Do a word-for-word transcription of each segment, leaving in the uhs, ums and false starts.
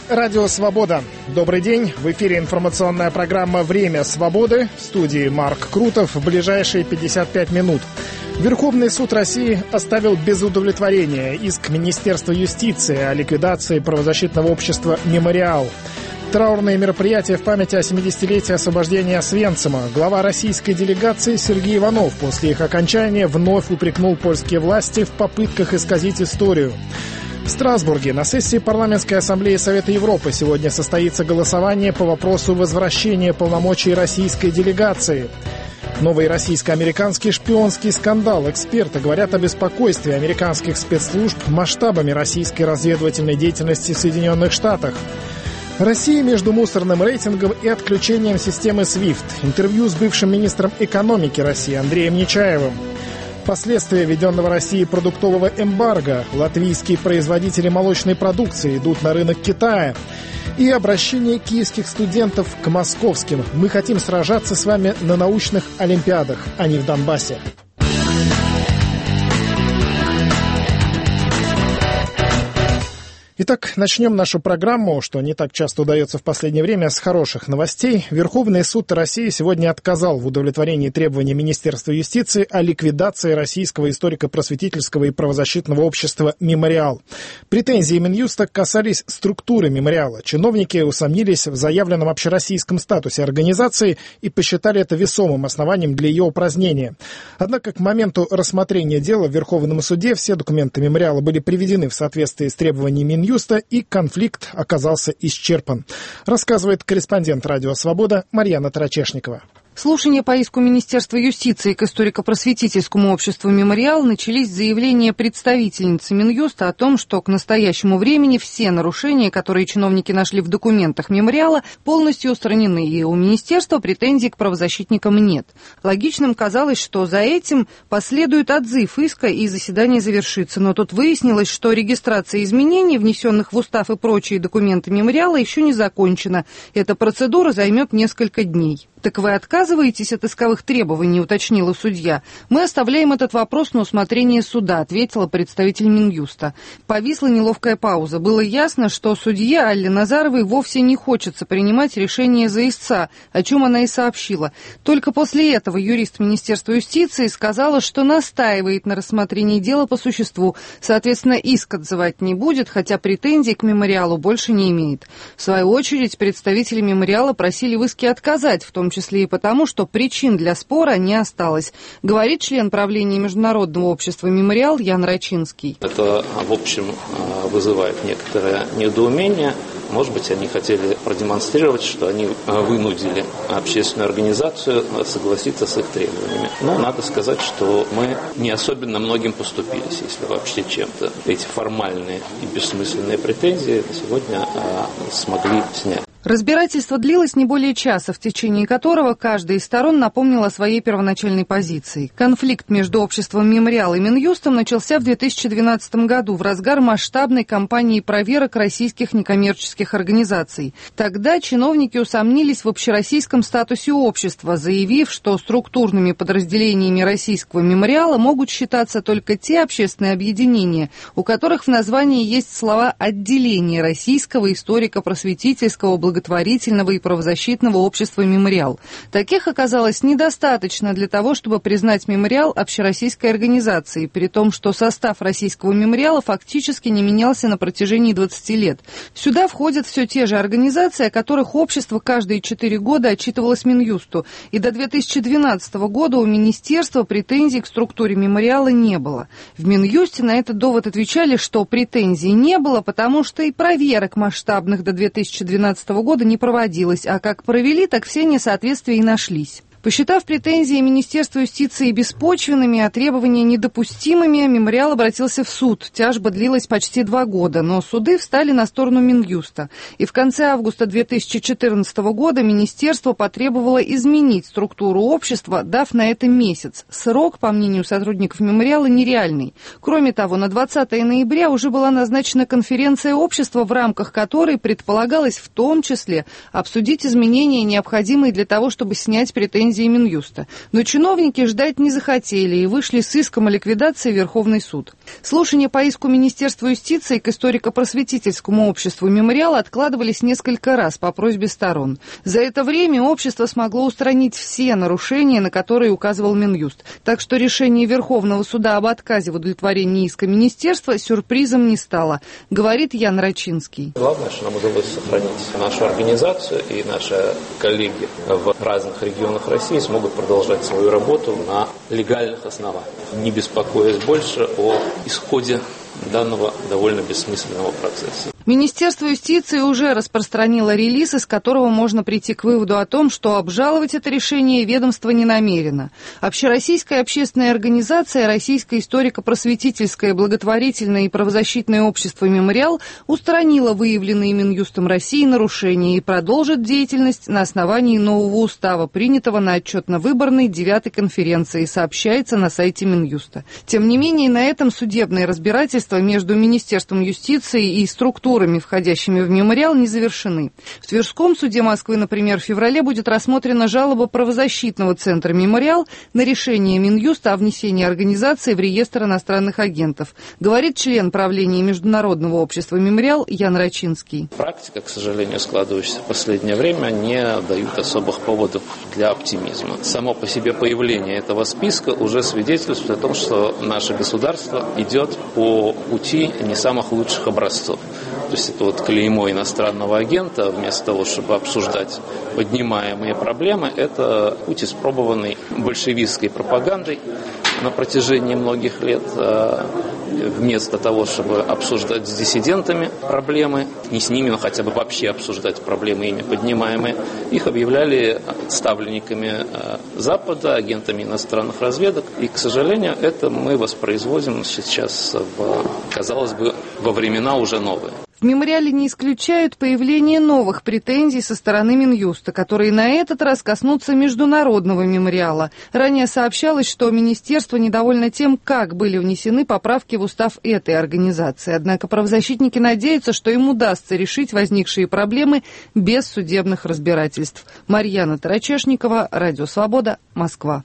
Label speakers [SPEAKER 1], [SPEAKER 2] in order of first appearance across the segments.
[SPEAKER 1] Радио «Свобода». Добрый день. В эфире информационная программа «Время свободы». В студии Марк Крутов. В ближайшие пятьдесят пять минут. Верховный суд России оставил без удовлетворения иск Министерства юстиции о ликвидации правозащитного общества «Мемориал». Траурные мероприятия в память о семидесятилетии освобождения Освенцима. Глава российской делегации Сергей Иванов после их окончания вновь упрекнул польские власти в попытках исказить историю. В Страсбурге на сессии Парламентской ассамблеи Совета Европы сегодня состоится голосование по вопросу возвращения полномочий российской делегации. Новый российско-американский шпионский скандал. Эксперты говорят о беспокойстве американских спецслужб масштабами российской разведывательной деятельности в Соединенных Штатах. Россия между мусорным рейтингом и отключением системы свифт. Интервью с бывшим министром экономики России Андреем Нечаевым. Последствия введенного Россией продуктового эмбарго. Латвийские производители молочной продукции идут на рынок Китая. И обращение киевских студентов к московским. Мы хотим сражаться с вами на научных олимпиадах, а не в Донбассе. Итак, начнем нашу программу, что не так часто удается в последнее время, с хороших новостей. Верховный суд России сегодня отказал в удовлетворении требований Министерства юстиции о ликвидации Российского историко-просветительского и правозащитного общества «Мемориал». Претензии Минюста касались структуры «Мемориала». Чиновники усомнились в заявленном общероссийском статусе организации и посчитали это весомым основанием для ее упразднения. Однако к моменту рассмотрения дела в Верховном суде все документы «Мемориала» были приведены в соответствии с требованиями Минюста, и конфликт оказался исчерпан. Рассказывает корреспондент «Радио Свобода» Марьяна Тарачешникова.
[SPEAKER 2] Слушания по иску Министерства юстиции к историко-просветительскому обществу «Мемориал» начались с заявления представительницы Минюста о том, что к настоящему времени все нарушения, которые чиновники нашли в документах «Мемориала», полностью устранены, и у Министерства претензий к правозащитникам нет. Логичным казалось, что за этим последует отзыв иска и заседание завершится, но тут выяснилось, что регистрация изменений, внесенных в устав и прочие документы «Мемориала», еще не закончена. Эта процедура займет несколько дней. «Так вы отказываетесь от исковых требований», — уточнила судья. «Мы оставляем этот вопрос на усмотрение суда», — ответила представитель Минюста. Повисла неловкая пауза. Было ясно, что судье Алле Назаровой вовсе не хочется принимать решение за истца, о чем она и сообщила. Только после этого юрист Министерства юстиции сказала, что настаивает на рассмотрении дела по существу. Соответственно, иск отзывать не будет, хотя претензий к «Мемориалу» больше не имеет. В свою очередь, представители «Мемориала» просили в иске отказать, в том В том числе и потому, что причин для спора не осталось, говорит член правления Международного общества «Мемориал» Ян Рачинский.
[SPEAKER 3] Это, в общем, вызывает некоторое недоумение. Может быть, они хотели продемонстрировать, что они вынудили общественную организацию согласиться с их требованиями. Но надо сказать, что мы не особенно многим поступились, если вообще чем-то. Эти формальные и бессмысленные претензии сегодня смогли снять.
[SPEAKER 2] Разбирательство длилось не более часа, в течение которого каждая из сторон напомнила о своей первоначальной позиции. Конфликт между обществом «Мемориал» и Минюстом начался в две тысячи двенадцатом году, в разгар масштабной кампании проверок российских некоммерческих организаций. Тогда чиновники усомнились в общероссийском статусе общества, заявив, что структурными подразделениями российского «Мемориала» могут считаться только те общественные объединения, у которых в названии есть слова «отделение российского историко-просветительского благотворительного благотворительного и правозащитного общества «Мемориал». Таких оказалось недостаточно для того, чтобы признать «Мемориал» общероссийской организацией, при том, что состав российского «Мемориала» фактически не менялся на протяжении двадцати лет. Сюда входят все те же организации, о которых общество каждые четыре года отчитывалось Минюсту, и до две тысячи двенадцатого года у Министерства претензий к структуре «Мемориала» не было. В Минюсте на этот довод отвечали, что претензий не было, потому что и проверок масштабных до две тысячи двенадцатого года не проводилось, а как провели, так все несоответствия и нашлись. Посчитав претензии Министерства юстиции беспочвенными, а требования недопустимыми, «Мемориал» обратился в суд. Тяжба длилась почти два года, но суды встали на сторону Минюста. И в конце августа две тысячи четырнадцатого года министерство потребовало изменить структуру общества, дав на это месяц. Срок, по мнению сотрудников «Мемориала», нереальный. Кроме того, на двадцатое ноября уже была назначена конференция общества, в рамках которой предполагалось в том числе обсудить изменения, необходимые для того, чтобы снять претензии претензии Минюста. Но чиновники ждать не захотели и вышли с иском о ликвидации в Верховный суд. Слушания по иску Министерства юстиции к историко-просветительскому обществу «Мемориал» откладывались несколько раз по просьбе сторон. За это время общество смогло устранить все нарушения, на которые указывал Минюст. Так что решение Верховного суда об отказе в удовлетворении иска министерства сюрпризом не стало, говорит Ян Рачинский.
[SPEAKER 3] Главное, что нам удалось сохранить нашу организацию, и наши коллеги в разных регионах России смогут продолжать свою работу на легальных основаниях, не беспокоясь больше о исходе данного довольно бессмысленного процесса.
[SPEAKER 2] Министерство юстиции уже распространило релиз, из которого можно прийти к выводу о том, что обжаловать это решение ведомство не намерено. Общероссийская общественная организация «Российское историко-просветительское благотворительное и правозащитное общество «Мемориал» устранила выявленные Минюстом России нарушения и продолжит деятельность на основании нового устава, принятого на отчетно-выборной девятой конференции, сообщается на сайте Минюста. Тем не менее, на этом судебное разбирательство между Министерством юстиции и структурами, входящими в «Мемориал», не завершены. В Тверском суде Москвы, например, в феврале будет рассмотрена жалоба правозащитного центра «Мемориал» на решение Минюста о внесении организации в реестр иностранных агентов, говорит член правления Международного общества «Мемориал» Ян Рачинский.
[SPEAKER 3] Практика, к сожалению, складывающаяся в последнее время, не дает особых поводов для оптимизма. Само по себе появление этого списка уже свидетельствует о том, что наше государство идет по пути не самых лучших образцов. То есть это вот клеймо иностранного агента, вместо того, чтобы обсуждать поднимаемые проблемы, это путь, испробованный большевистской пропагандой на протяжении многих лет. Вместо того, чтобы обсуждать с диссидентами проблемы, не с ними, но хотя бы вообще обсуждать проблемы, ими поднимаемые, их объявляли ставленниками Запада, агентами иностранных разведок. И, к сожалению, это мы воспроизводим сейчас, в, казалось бы, во времена уже новые.
[SPEAKER 2] В «Мемориале» не исключают появление новых претензий со стороны Минюста, которые на этот раз коснутся международного «Мемориала». Ранее сообщалось, что министерство недовольно тем, как были внесены поправки в устав этой организации. Однако правозащитники надеются, что им удастся решить возникшие проблемы без судебных разбирательств. Марьяна Тарачешникова, Радио Свобода, Москва.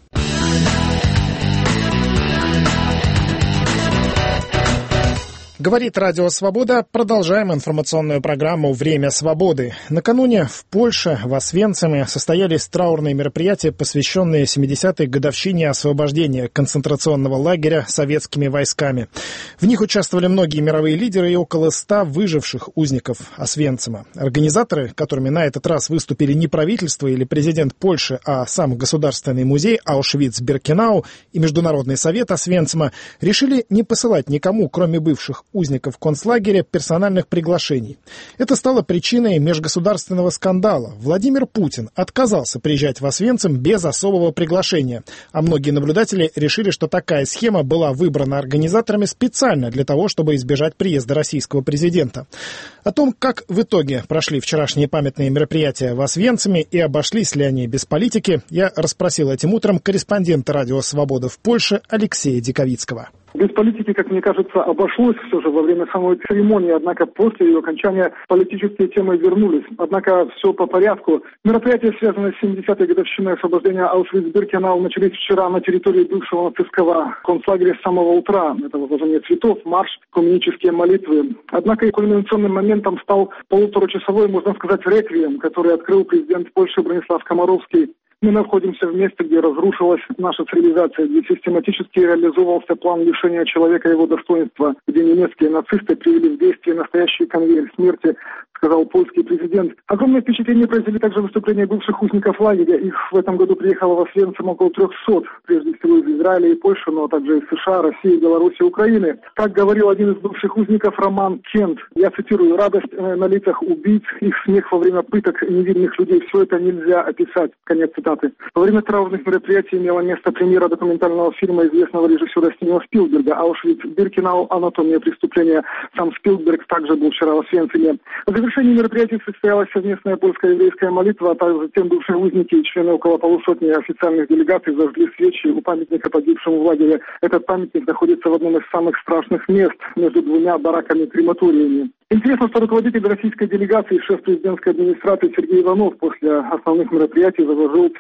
[SPEAKER 1] Говорит Радио Свобода. Продолжаем информационную программу «Время свободы». Накануне в Польше, в Освенциме, состоялись траурные мероприятия, посвященные семидесятой годовщине освобождения концентрационного лагеря советскими войсками. В них участвовали многие мировые лидеры и около ста выживших узников Освенцима. Организаторы, которыми на этот раз выступили не правительство или президент Польши, а сам Государственный музей Аушвиц-Биркенау и Международный совет Освенцима, решили не посылать никому, кроме бывших узников концлагеря, персональных приглашений. Это стало причиной межгосударственного скандала. Владимир Путин отказался приезжать в Освенцим без особого приглашения, а многие наблюдатели решили, что такая схема была выбрана организаторами специально для того, чтобы избежать приезда российского президента. О том, как в итоге прошли вчерашние памятные мероприятия в Освенциме и обошлись ли они без политики, я расспросил этим утром корреспондента Радио Свобода в Польше Алексея Диковицкого.
[SPEAKER 4] Без политики, как мне кажется, обошлось все же во время самой церемонии, однако после ее окончания политические темы вернулись. Однако все по порядку. Мероприятия, связанные с семидесятой годовщиной освобождения Аушвиц-Биркенау, начались вчера на территории бывшего нацистского концлагеря с самого утра. Это возложение цветов, марш, коммунические молитвы. Однако и кульминационным моментом стал полуторачасовой, можно сказать, реквием, который открыл президент Польши Бронислав Комаровский. Мы находимся в месте, где разрушилась наша цивилизация, где систематически реализовывался план лишения человека его достоинства, где немецкие нацисты привели в действие настоящий конвейер смерти, сказал польский президент. Огромное впечатление произвели также выступления бывших узников лагеря. Их в этом году приехало в Освенцим около трехсот, прежде всего из Израиля и Польши, но также из США, России, Беларуси и Украины. Как говорил один из бывших узников Роман Кент, я цитирую: «Радость на лицах убийц, их смех во время пыток невинных людей, все это нельзя описать». Конец цитаты. Во время траурных мероприятий имела место премьера документального фильма известного режиссера Стивена Спилберга «Аушвиц-Биркенау. Анатомия преступления». Сам Спилберг также был вчера в Освенциме. В завершении мероприятий состоялась совместная польско-еврейская молитва, а также затем бывшие узники и члены около полусотни официальных делегаций зажгли свечи у памятника погибшему в лагере. Этот памятник находится в одном из самых страшных мест между двумя бараками-крематориями. Интересно, что руководитель российской делегации, шеф президентской администрации Сергей Иванов после основных мероприятий возложил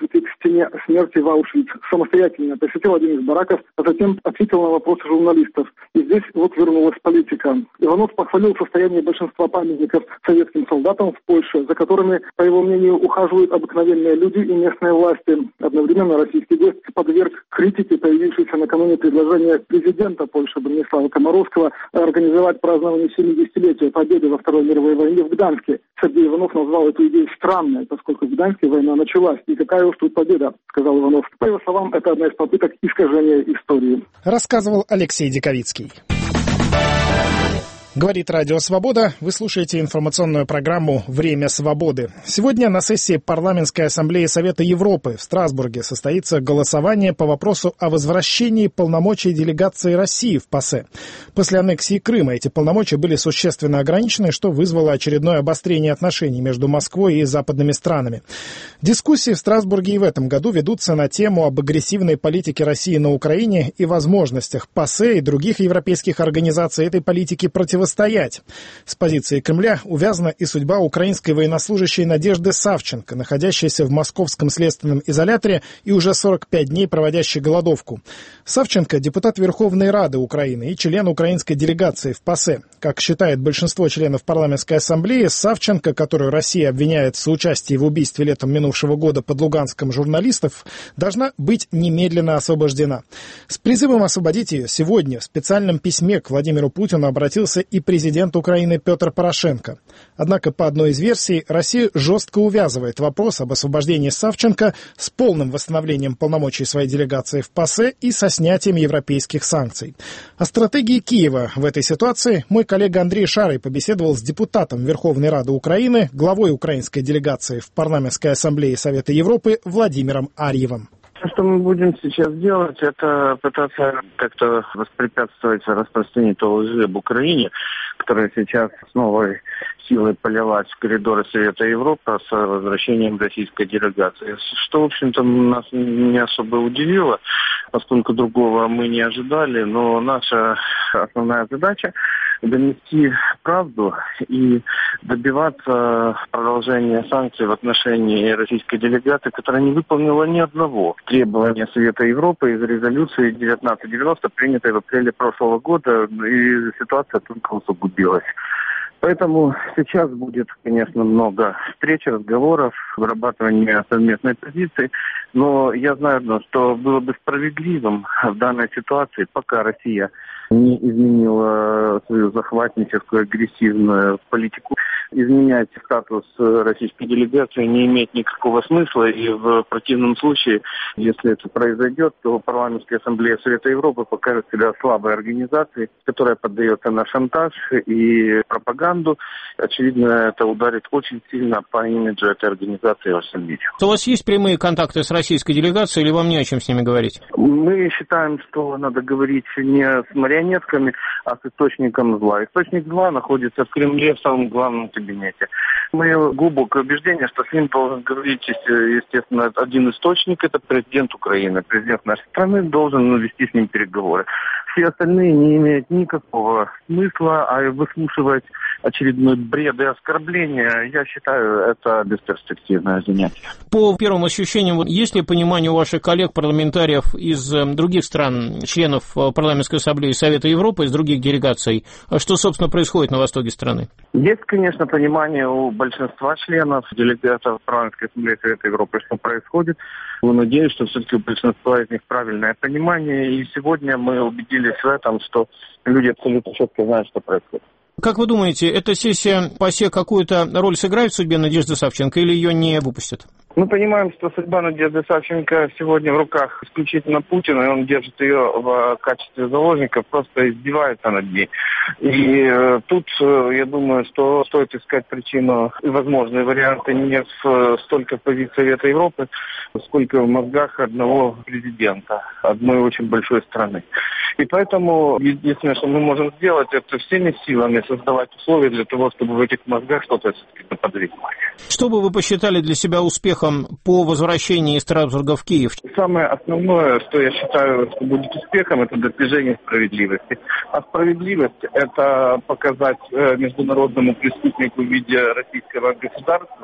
[SPEAKER 4] прийти к стене смерти в Аушвиц. Самостоятельно посетил один из бараков, а затем ответил на вопросы журналистов. И здесь вот вернулась политика. Иванов похвалил состояние большинства памятников советским солдатам в Польше, за которыми, по его мнению, ухаживают обыкновенные люди и местные власти. Одновременно российский гость подверг критике появившейся накануне предложения президента Польши Бронислава Комаровского организовать празднование семидесятилетия победы во Второй мировой войне в Гданске. Сергей Иванов назвал эту идею странной, поскольку в Гданске война началась. И какая уж тут победа, сказал Иванов. По его словам, это одна из попыток искажения истории.
[SPEAKER 1] Рассказывал Алексей Диковицкий. Говорит Радио Свобода. Вы слушаете информационную программу «Время свободы». Сегодня на сессии Парламентской ассамблеи Совета Европы в Страсбурге состоится голосование по вопросу о возвращении полномочий делегации России в ПАСЕ. После аннексии Крыма эти полномочия были существенно ограничены, что вызвало очередное обострение отношений между Москвой и западными странами. Дискуссии в Страсбурге и в этом году ведутся на тему об агрессивной политике России на Украине и возможностях ПАСЕ и других европейских организаций этой политики противостоять. Стоять. С позиции Кремля увязана и судьба украинской военнослужащей Надежды Савченко, находящейся в московском следственном изоляторе и уже сорок пять дней проводящей голодовку. Савченко – депутат Верховной Рады Украины и член украинской делегации в ПАСЕ. Как считает большинство членов парламентской ассамблеи, Савченко, которую Россия обвиняет в соучастии в убийстве летом минувшего года под Луганском журналистов, должна быть немедленно освобождена. С призывом освободить ее сегодня в специальном письме к Владимиру Путину обратился и президент Украины Петр Порошенко. Однако, по одной из версий, Россия жестко увязывает вопрос об освобождении Савченко с полным восстановлением полномочий своей делегации в ПАСЕ и со снятием европейских санкций. О стратегии Киева в этой ситуации мой коллега Андрей Шарый побеседовал с депутатом Верховной Рады Украины, главой украинской делегации в Парламентской ассамблее Совета Европы Владимиром Арьевым.
[SPEAKER 5] Что мы будем сейчас делать, это пытаться как-то воспрепятствовать распространению той лжи об Украине, которая сейчас с новой силой полилась в коридоры Совета Европы с возвращением российской делегации. Что, в общем-то, нас не особо удивило, поскольку другого мы не ожидали, но наша основная задача — донести правду и добиваться продолжения санкций в отношении российской делегации, которая не выполнила ни одного требования Совета Европы из резолюции девятнадцать девяносто, принятой в апреле прошлого года, и ситуация только усугубилась. Поэтому сейчас будет, конечно, много встреч, разговоров, вырабатывания совместной позиции, но я знаю, что было бы справедливым в данной ситуации, пока Россия не изменила свою захватническую, агрессивную политику, изменять статус российской делегации не имеет никакого смысла, и в противном случае, если это произойдет, то Парламентская ассамблея Совета Европы покажет себя слабой организацией, которая поддается на шантаж и пропаганду. Очевидно, это ударит очень сильно по имиджу этой организации во всем мире.
[SPEAKER 6] У вас есть прямые контакты с российской делегацией, или вам не о чем с ними говорить?
[SPEAKER 5] Мы считаем, что надо говорить не с марионетками, а с источником зла. Источник зла находится в Кремле, в самом главном кабинете. Мое глубокое убеждение, что с ним должен говорить, естественно, один источник, это президент Украины. Президент нашей страны должен вести с ним переговоры. Все остальные не имеют никакого смысла, а выслушивать очередной бред и оскорбления, я считаю, это бесперспективное занятие.
[SPEAKER 6] По первым ощущениям, есть ли понимание у ваших коллег-парламентариев из других стран, членов Парламентской ассамблеи Совета Европы, из других делегаций, что, собственно, происходит на востоке страны?
[SPEAKER 5] Есть, конечно, понимание у большинства членов делегатов Парламентской ассамблеи Совета Европы, что происходит. Мы надеемся, что все-таки у большинства из них правильное понимание, и сегодня мы убедились в этом, что люди абсолютно четко знают, что происходит.
[SPEAKER 6] Как вы думаете, эта сессия ПАСЕ какую-то роль сыграет в судьбе Надежды Савченко или ее не выпустят?
[SPEAKER 5] Мы понимаем, что судьба Надежды Савченко сегодня в руках исключительно Путина, и он держит ее в качестве заложника, просто издевается над ней. И э, тут, э, я думаю, что стоит искать причину и возможные варианты не в, столько в позиции Совета Европы, сколько в мозгах одного президента, одной очень большой страны. И поэтому единственное, что мы можем сделать, это всеми силами создавать условия для того, чтобы в этих мозгах что-то все-таки подвиглось.
[SPEAKER 6] Что бы вы посчитали для себя успехом по возвращении из Страсбурга в Киев?
[SPEAKER 5] Самое основное, что я считаю, что будет успехом, это достижение справедливости. А справедливость – это показать международному преступнику в виде российского государства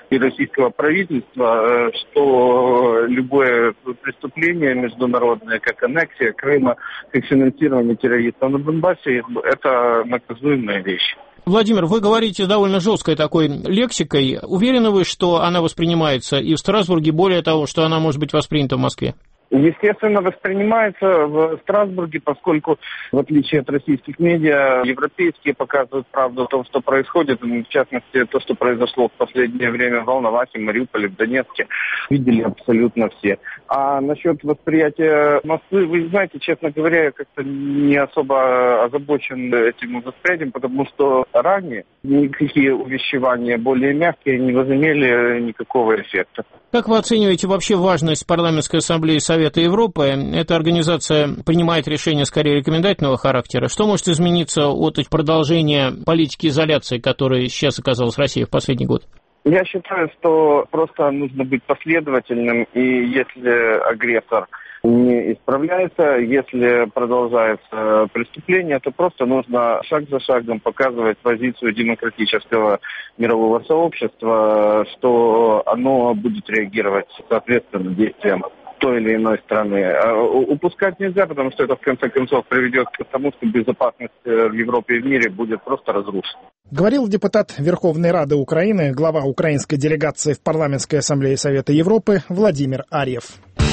[SPEAKER 5] и российского правительства, что любое преступление международное, как аннексия Крыма, как финансирование террористов на Донбассе, это наказуемая вещь.
[SPEAKER 6] Владимир, вы говорите довольно жесткой такой лексикой. Уверены вы, что она воспринимается и в Страсбурге, более того, что она может быть воспринята в Москве?
[SPEAKER 5] Естественно, воспринимается в Страсбурге, поскольку, в отличие от российских медиа, европейские показывают правду о том, что происходит. В частности, то, что произошло в последнее время в Волновахе, Мариуполе, в Донецке, видели абсолютно все. А насчет восприятия Москвы, вы знаете, честно говоря, я как-то не особо озабочен этим восприятием, потому что ранее никакие увещевания более мягкие не возымели никакого эффекта.
[SPEAKER 6] Как вы оцениваете вообще важность Парламентской ассамблеи Совета Европы? Эта организация принимает решения скорее рекомендательного характера. Что может измениться от продолжения политики изоляции, которой сейчас оказалась Россия в последний год?
[SPEAKER 5] Я считаю, что просто нужно быть последовательным, и если агрессор не исправляется, если продолжается преступление, то просто нужно шаг за шагом показывать позицию демократического мирового сообщества, что оно будет реагировать соответственно действиям той или иной страны. Упускать нельзя, потому что это в конце концов приведет к тому, что безопасность в Европе и в мире будет просто разрушена.
[SPEAKER 1] Говорил депутат Верховной Рады Украины, глава украинской делегации в Парламентской ассамблее Совета Европы Владимир Арьев.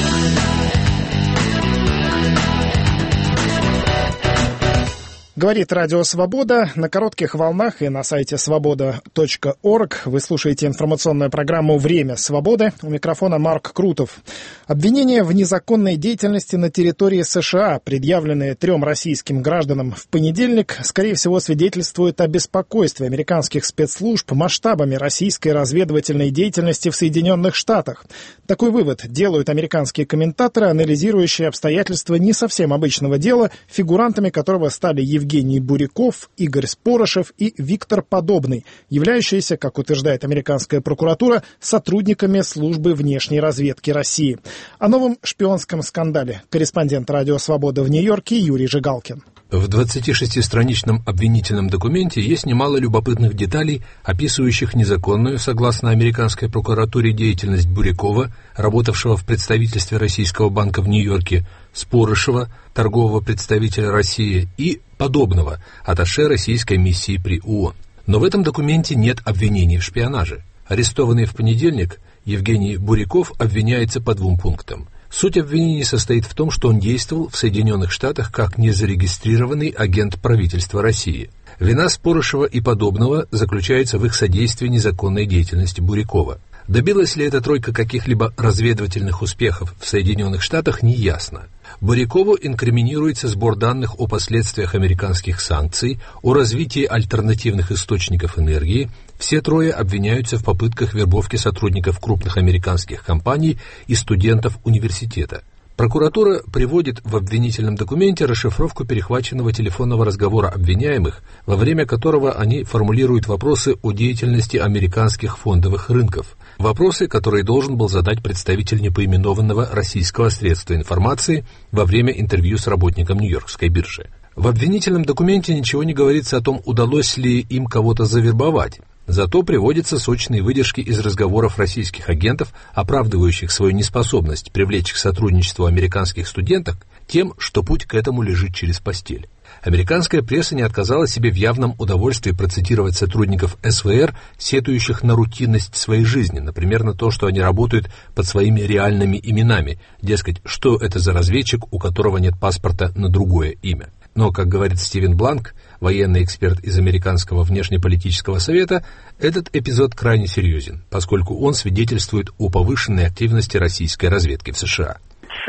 [SPEAKER 1] Говорит Радио Свобода. На коротких волнах и на сайте свобода точка орг вы слушаете информационную программу «Время свободы». У микрофона Марк Крутов. Обвинения в незаконной деятельности на территории США, предъявленные трем российским гражданам в понедельник, скорее всего, свидетельствуют о беспокойстве американских спецслужб масштабами российской разведывательной деятельности в Соединенных Штатах. Такой вывод делают американские комментаторы, анализирующие обстоятельства не совсем обычного дела, фигурантами которого стали Евгений Евгений Буряков, Игорь Спорышев и Виктор Подобный, являющиеся, как утверждает американская прокуратура, сотрудниками службы внешней разведки России. О новом шпионском скандале корреспондент Радио Свобода в Нью-Йорке Юрий Жигалкин.
[SPEAKER 7] В двадцатишестистраничном обвинительном документе есть немало любопытных деталей, описывающих незаконную, согласно американской прокуратуре, деятельность Бурякова, работавшего в представительстве Российского банка в Нью-Йорке, Спорышева, торгового представителя России, и Подобного, атташе российской миссии при ООН. Но в этом документе нет обвинений в шпионаже. Арестованный в понедельник Евгений Буряков обвиняется по двум пунктам. Суть обвинений состоит в том, что он действовал в Соединенных Штатах как незарегистрированный агент правительства России. Вина Спорышева и Подобного заключается в их содействии незаконной деятельности Бурякова. Добилась ли эта тройка каких-либо разведывательных успехов в Соединенных Штатах, неясно. Бурякову инкриминируется сбор данных о последствиях американских санкций, о развитии альтернативных источников энергии. Все трое обвиняются в попытках вербовки сотрудников крупных американских компаний и студентов университета. Прокуратура приводит в обвинительном документе расшифровку перехваченного телефонного разговора обвиняемых, во время которого они формулируют вопросы о деятельности американских фондовых рынков. Вопросы, которые должен был задать представитель непоименованного российского средства информации во время интервью с работником Нью-Йоркской биржи. В обвинительном документе ничего не говорится о том, удалось ли им кого-то завербовать. Зато приводятся сочные выдержки из разговоров российских агентов, оправдывающих свою неспособность привлечь к сотрудничеству американских студенток тем, что путь к этому лежит через постель. Американская пресса не отказала себе в явном удовольствии процитировать сотрудников эс вэ эр, сетующих на рутинность своей жизни, например, на то, что они работают под своими реальными именами, дескать, что это за разведчик, у которого нет паспорта на другое имя. Но, как говорит Стивен Бланк, военный эксперт из Американского внешнеполитического совета, этот эпизод крайне серьезен, поскольку он свидетельствует о повышенной активности российской разведки в США.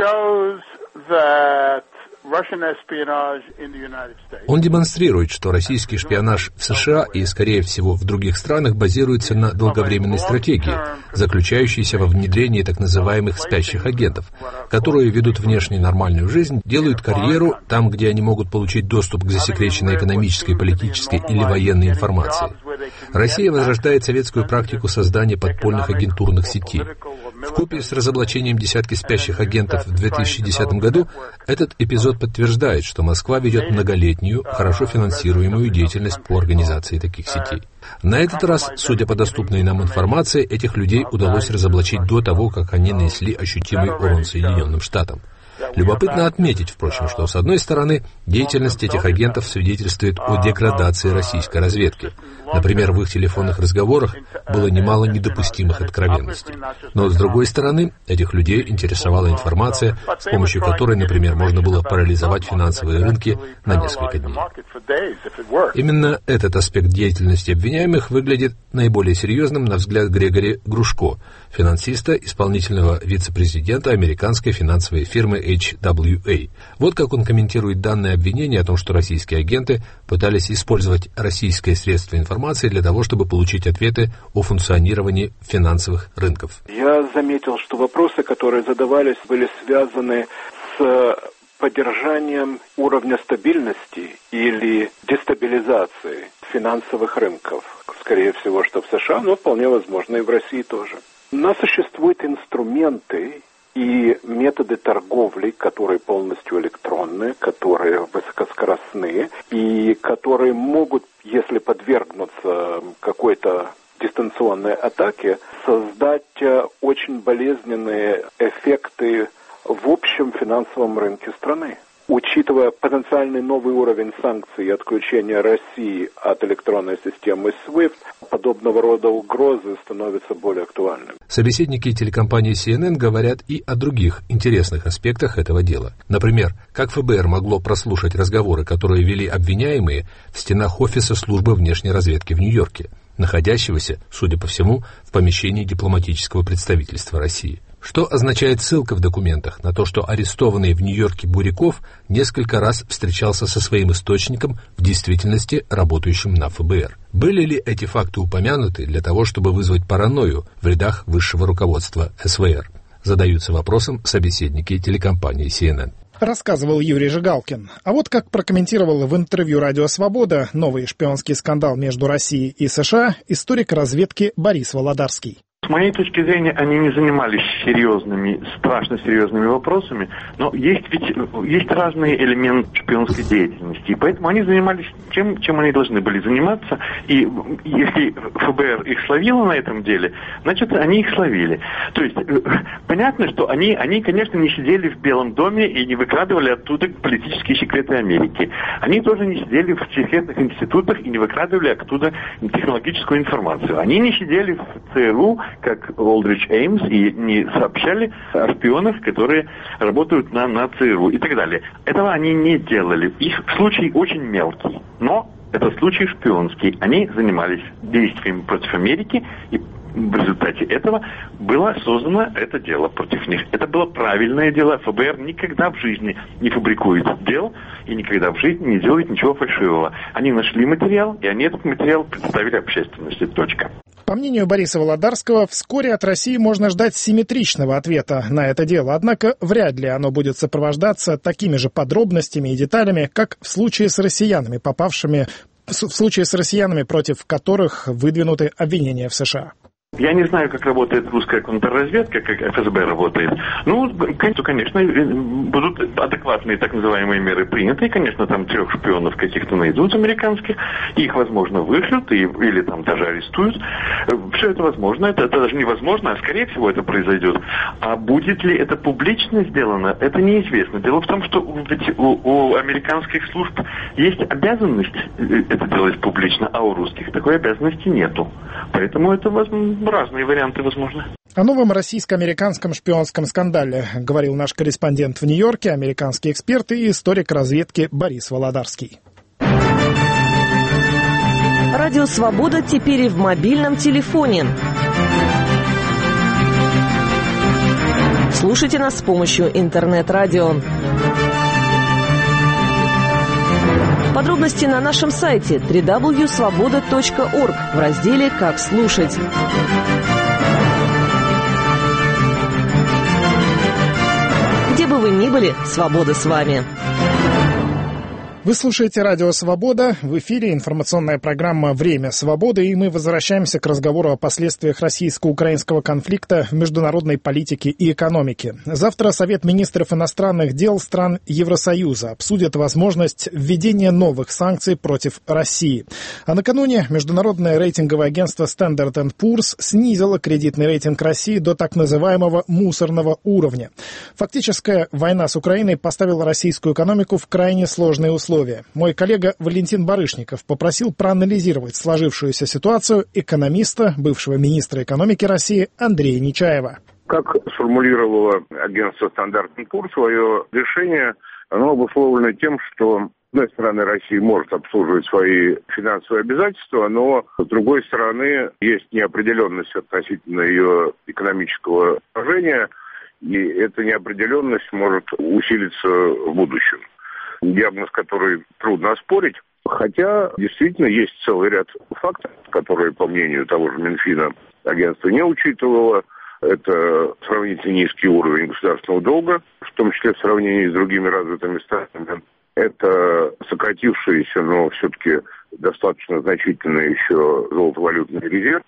[SPEAKER 7] Он демонстрирует, что российский шпионаж в США и, скорее всего, в других странах базируется на долговременной стратегии, заключающейся во внедрении так называемых спящих агентов, которые ведут внешне нормальную жизнь, делают карьеру там, где они могут получить доступ к засекреченной экономической, политической или военной информации. Россия возрождает советскую практику создания подпольных агентурных сетей. Вкупе с разоблачением десятки спящих агентов в две тысячи десятом году, этот эпизод подтверждает, что Москва ведет многолетнюю, хорошо финансируемую деятельность по организации таких сетей. На этот раз, судя по доступной нам информации, этих людей удалось разоблачить до того, как они нанесли ощутимый урон Соединенным Штатам. Любопытно отметить, впрочем, что, с одной стороны, деятельность этих агентов свидетельствует о деградации российской разведки. Например, в их телефонных разговорах было немало недопустимых откровенностей. Но, с другой стороны, этих людей интересовала информация, с помощью которой, например, можно было парализовать финансовые рынки на несколько дней. Именно этот аспект деятельности обвиняемых выглядит наиболее серьезным, на взгляд Грегори Грушко, финансиста, исполнительного вице-президента американской финансовой фирмы эйч дабл ю эй. Вот как он комментирует данное обвинение о том, что российские агенты пытались использовать российские средства информации для того, чтобы получить ответы о функционировании финансовых рынков.
[SPEAKER 8] Я заметил, что вопросы, которые задавались, были связаны с поддержанием уровня стабильности или дестабилизации финансовых рынков. Скорее всего, что в США, но вполне возможно и в России тоже. У нас существуют инструменты и методы торговли, которые полностью электронные, которые высокоскоростные и которые могут, если подвергнуться какой-то дистанционной атаке, создать очень болезненные эффекты в общем финансовом рынке страны. Учитывая потенциальный новый уровень санкций и отключения России от электронной системы свифт, подобного рода угрозы становятся более актуальными.
[SPEAKER 7] Собеседники телекомпании си эн эн говорят и о других интересных аспектах этого дела. Например, как эф бэ эр могло прослушать разговоры, которые вели обвиняемые в стенах офиса службы внешней разведки в Нью-Йорке, находящегося, судя по всему, в помещении дипломатического представительства России. Что означает ссылка в документах на то, что арестованный в Нью-Йорке Буряков несколько раз встречался со своим источником, в действительности работающим на эф бэ эр? Были ли эти факты упомянуты для того, чтобы вызвать паранойю в рядах высшего руководства эс вэ эр? Задаются вопросом собеседники телекомпании си эн эн.
[SPEAKER 1] Рассказывал Юрий Жигалкин. А вот как прокомментировал в интервью «Радио Свобода» новый шпионский скандал между Россией и США историк разведки Борис Володарский.
[SPEAKER 9] С моей точки зрения, они не занимались серьезными, страшно серьезными вопросами, но есть ведь есть разные элементы шпионской деятельности, и поэтому они занимались тем, чем они должны были заниматься, и если эф бэ эр их словило на этом деле, значит, они их словили. То есть, понятно, что они, они, конечно, не сидели в Белом доме и не выкрадывали оттуда политические секреты Америки. Они тоже не сидели в секретных институтах и не выкрадывали оттуда технологическую информацию. Они не сидели в ЦРУ, как Олдридж Эймс, и не сообщали о шпионах, которые работают на, на ЦРУ и так далее. Этого они не делали. Их случай очень мелкий, но это случай шпионский. Они занимались действиями против Америки, и в результате этого было создано это дело против них. Это было правильное дело. эф бэ эр никогда в жизни не фабрикует дел и никогда в жизни не делает ничего фальшивого. Они нашли материал, и они этот материал представили общественности. Точка.
[SPEAKER 1] По мнению Бориса Володарского, вскоре от России можно ждать симметричного ответа на это дело, однако вряд ли оно будет сопровождаться такими же подробностями и деталями, как в случае с россиянами, попавшими в случае с россиянами, против которых выдвинуты обвинения в США.
[SPEAKER 9] Я не знаю, как работает русская контрразведка, как эф эс бэ работает. Ну, конечно, будут адекватные так называемые меры приняты, и, конечно, там трех шпионов каких-то найдут американских, их, возможно, вышлют и, или там даже арестуют. Все это возможно, это, это даже невозможно, а скорее всего это произойдет. А будет ли это публично сделано, это неизвестно. Дело в том, что ведь у, у американских служб есть обязанность это делать публично, а у русских такой обязанности нету. Поэтому это возможно. Разные варианты возможны.
[SPEAKER 1] О новом российско-американском шпионском скандале говорил наш корреспондент в Нью-Йорке, американский эксперт и историк разведки Борис Володарский.
[SPEAKER 10] Радио «Свобода» теперь и в мобильном телефоне. Слушайте нас с помощью интернет-радио. Подробности на нашем сайте дабл ю дабл ю дабл ю точка свобода точка орг в разделе «Как слушать». Где бы вы ни были, свобода с вами.
[SPEAKER 1] Вы слушаете «Радио Свобода». В эфире информационная программа «Время свободы», и мы возвращаемся к разговору о последствиях российско-украинского конфликта в международной политике и экономике. Завтра Совет министров иностранных дел стран Евросоюза обсудит возможность введения новых санкций против России. А накануне международное рейтинговое агентство Standard энд Poor's снизило кредитный рейтинг России до так называемого мусорного уровня. Фактическая война с Украиной поставила российскую экономику в крайне сложные условия. Мой коллега Валентин Барышников попросил проанализировать сложившуюся ситуацию экономиста, бывшего министра экономики России Андрея Нечаева.
[SPEAKER 11] Как сформулировало агентство Standard энд Poor's свое решение, оно обусловлено тем, что с одной стороны, Россия может обслуживать свои финансовые обязательства, но с другой стороны, есть неопределенность относительно ее экономического положения, и эта неопределенность может усилиться в будущем. Диагноз, который трудно оспорить, хотя действительно есть целый ряд фактов, которые, по мнению того же Минфина, агентство не учитывало. Это сравнительно низкий уровень государственного долга, в том числе в сравнении с другими развитыми странами. Это сократившиеся, но все-таки достаточно значительные еще золотовалютные резервы.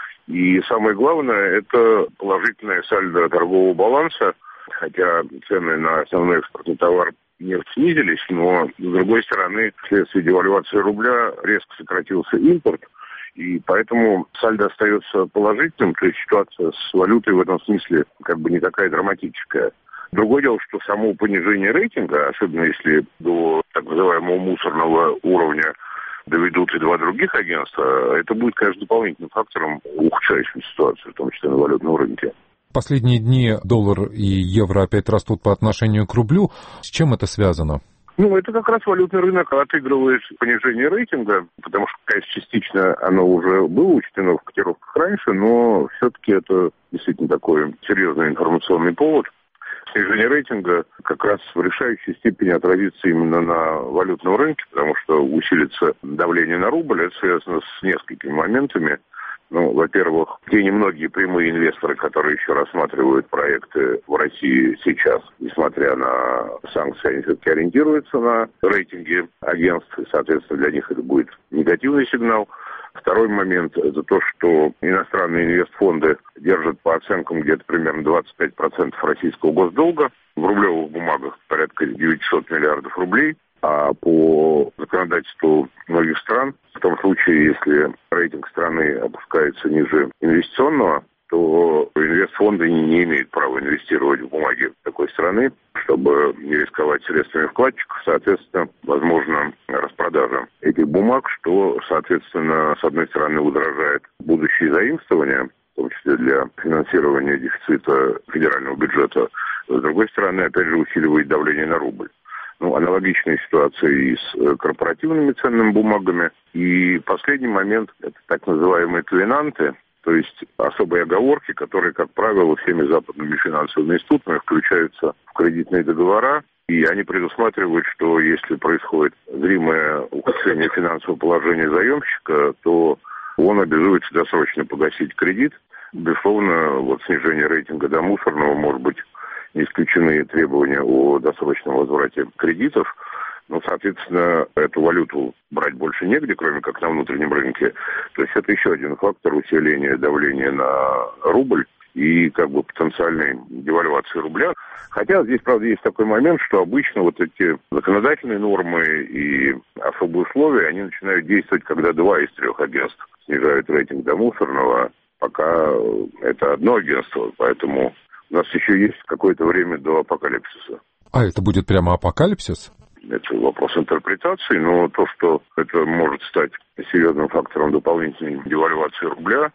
[SPEAKER 11] И самое главное, это положительное сальдо торгового баланса, хотя цены на основной экспортный товар нефть снизились, но, с другой стороны, вследствие девальвации рубля резко сократился импорт, и поэтому сальдо остается положительным, то есть ситуация с валютой в этом смысле как бы не такая драматическая. Другое дело, что само понижение рейтинга, особенно если до так называемого мусорного уровня доведут и два других агентства, это будет, конечно, дополнительным фактором, ухудшающим ситуацию, в том числе на валютном рынке.
[SPEAKER 12] Последние дни доллар и евро опять растут по отношению к рублю. С чем это связано?
[SPEAKER 11] Ну, это как раз валютный рынок отыгрывает понижение рейтинга, потому что, конечно, частично оно уже было учтено в котировках раньше, но все-таки это действительно такой серьезный информационный повод. Снижение рейтинга как раз в решающей степени отразится именно на валютном рынке, потому что усилится давление на рубль. Это связано с несколькими моментами. Ну, во-первых, те немногие прямые инвесторы, которые еще рассматривают проекты в России сейчас, несмотря на санкции, они все-таки ориентируются на рейтинги агентств, и, соответственно, для них это будет негативный сигнал. Второй момент – это то, что иностранные инвестфонды держат по оценкам где-то примерно двадцать пять процентов российского госдолга, в рублевых бумагах порядка девятьсот миллиардов рублей. А по законодательству многих стран, в том случае, если рейтинг страны опускается ниже инвестиционного, то инвестфонды не имеют права инвестировать в бумаги такой страны, чтобы не рисковать средствами вкладчиков. Соответственно, возможно распродажа этих бумаг, что, соответственно, с одной стороны, удорожает будущие заимствования, в том числе для финансирования дефицита федерального бюджета. С другой стороны, опять же, усиливает давление на рубль. Ну, аналогичная ситуация и с корпоративными ценными бумагами. И последний момент – это так называемые твинанты, то есть особые оговорки, которые, как правило, всеми западными финансовыми институтами включаются в кредитные договора. И они предусматривают, что если происходит зримое ухудшение финансового положения заемщика, то он обязуется досрочно погасить кредит. Безусловно, вот снижение рейтинга до мусорного может быть не исключены требования о досрочном возврате кредитов. Но, соответственно, эту валюту брать больше негде, кроме как на внутреннем рынке. То есть это еще один фактор усиления давления на рубль и как бы потенциальной девальвации рубля. Хотя здесь, правда, есть такой момент, что обычно вот эти законодательные нормы и особые условия, они начинают действовать, когда два из трех агентств снижают рейтинг до мусорного, пока это одно агентство, поэтому у нас еще есть какое-то время до апокалипсиса.
[SPEAKER 12] А это будет прямо апокалипсис?
[SPEAKER 11] Это вопрос интерпретации, но то, что это может стать серьезным фактором дополнительной девальвации рубля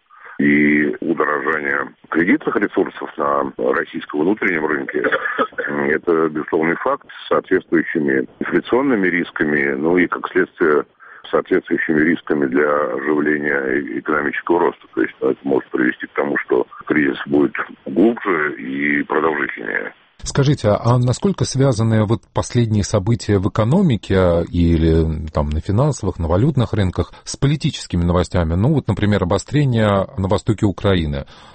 [SPEAKER 11] и удорожания кредитных ресурсов на российском внутреннем рынке, это безусловный факт с соответствующими инфляционными рисками, ну и, как следствие, соответствующими рисками для оживления экономического роста. То есть это может привести к тому, что кризис будет глубже и продолжительнее.
[SPEAKER 12] Скажите, а насколько связаны вот последние события в экономике или там на финансовых, на валютных рынках с политическими новостями? Ну вот, например, обострение на востоке Украины.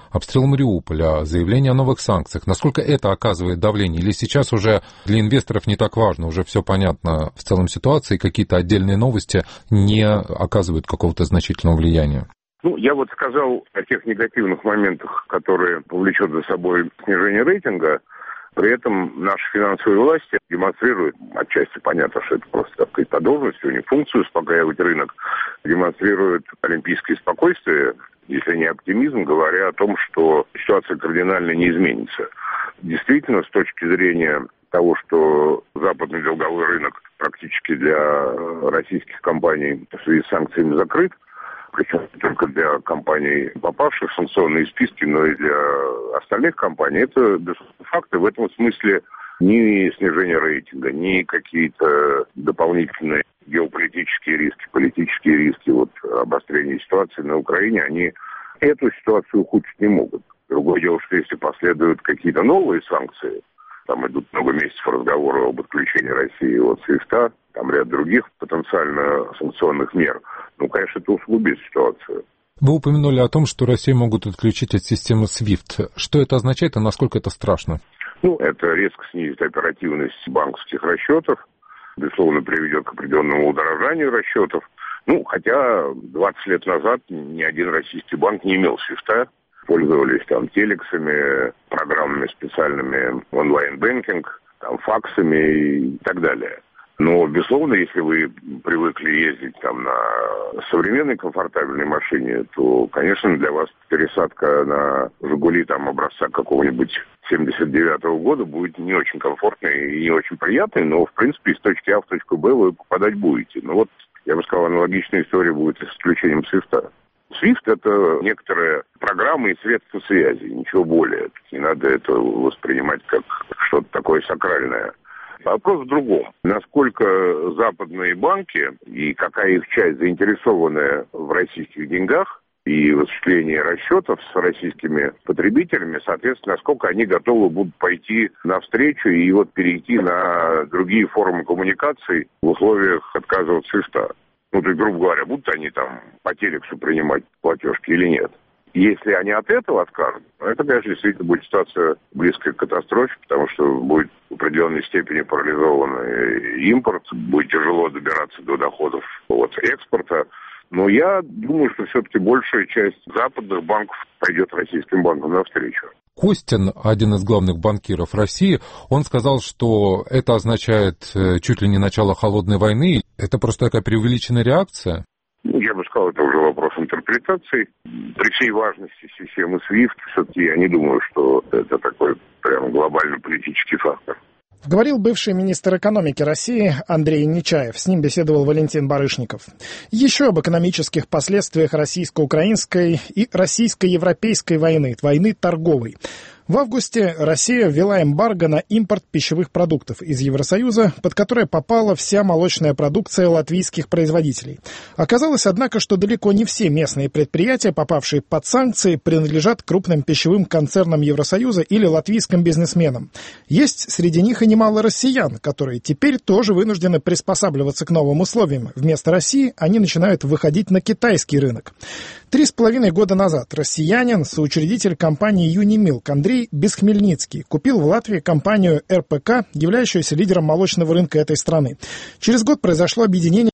[SPEAKER 12] обстрел Мариуполя, заявление о новых санкциях. Насколько это оказывает давление? Или сейчас уже для инвесторов не так важно, уже все понятно в целом ситуации, какие-то отдельные новости не оказывают какого-то значительного влияния?
[SPEAKER 11] Ну, я вот сказал о тех негативных моментах, которые повлечет за собой снижение рейтинга. При этом наши финансовые власти демонстрируют, отчасти понятно, что это просто, так сказать, по должности, у них функцию успокаивать рынок, демонстрируют олимпийское спокойствие, если не оптимизм, говоря о том, что ситуация кардинально не изменится. Действительно, с точки зрения того, что западный долговой рынок практически для российских компаний в связи с санкциями закрыт, причем не только для компаний, попавших в санкционные списки, но и для остальных компаний. Это факты. В этом смысле ни снижение рейтинга, ни какие-то дополнительные геополитические риски, политические риски, вот обострение ситуации на Украине, они эту ситуацию ухудшить не могут. Другое дело, что если последуют какие-то новые санкции, там идут много месяцев разговоров об отключении России от свифта, там ряд других потенциально санкционных мер, ну, конечно, это усугубит ситуацию.
[SPEAKER 12] Вы упомянули о том, что Россию могут отключить от системы свифт. Что это означает и насколько это страшно?
[SPEAKER 11] Ну, это резко снизит оперативность банковских расчетов, безусловно, приведет к определенному удорожанию расчетов. Ну, хотя двадцать лет назад ни один российский банк не имел свифта, пользовались там телексами, программами специальными онлайн-бэнкинг, там, факсами и так далее. Но, безусловно, если вы привыкли ездить там на современной комфортабельной машине, то, конечно, для вас пересадка на «Жигули» там образца какого-нибудь семьдесят девятого года будет не очень комфортной и не очень приятной, но, в принципе, из точки А в точку Б вы попадать будете. Ну вот, я бы сказал, аналогичная история будет с исключением свифта. свифт – это некоторые программы и средства связи, ничего более. Не надо это воспринимать как что-то такое сакральное. Вопрос в другом. Насколько западные банки и какая их часть заинтересованы в российских деньгах и в осуществлении расчетов с российскими потребителями, соответственно, насколько они готовы будут пойти навстречу и вот перейти на другие формы коммуникаций в условиях отказа от свифта. Ну, то есть, грубо говоря, будут они там по телексу принимать платежки или нет. Если они от этого откажут, это, конечно, действительно будет ситуация близкая к катастрофе, потому что будет в определенной степени парализован импорт, будет тяжело добираться до доходов от экспорта. Но я думаю, что все-таки большая часть западных банков пойдет российским банкам навстречу.
[SPEAKER 12] Костин, один из главных банкиров России, он сказал, что это означает чуть ли не начало холодной войны. Это просто такая преувеличенная реакция?
[SPEAKER 11] Я бы сказал, это уже вопрос интерпретации. При всей важности системы свифт, все-таки я не думаю, что это такой прям глобальный политический фактор.
[SPEAKER 1] Говорил бывший министр экономики России Андрей Нечаев. С ним беседовал Валентин Барышников. Еще об экономических последствиях российско-украинской и российско-европейской войны, войны торговой. В августе Россия ввела эмбарго на импорт пищевых продуктов из Евросоюза, под которое попала вся молочная продукция латвийских производителей. Оказалось, однако, что далеко не все местные предприятия, попавшие под санкции, принадлежат крупным пищевым концернам Евросоюза или латвийским бизнесменам. Есть среди них и немало россиян, которые теперь тоже вынуждены приспосабливаться к новым условиям. Вместо России они начинают выходить на китайский рынок. Три с половиной года назад россиянин, соучредитель компании «Юнимилк» Андрей Бесхмельницкий купил в Латвии компанию эр пэ ка, являющуюся лидером молочного рынка этой страны. Через год произошло объединение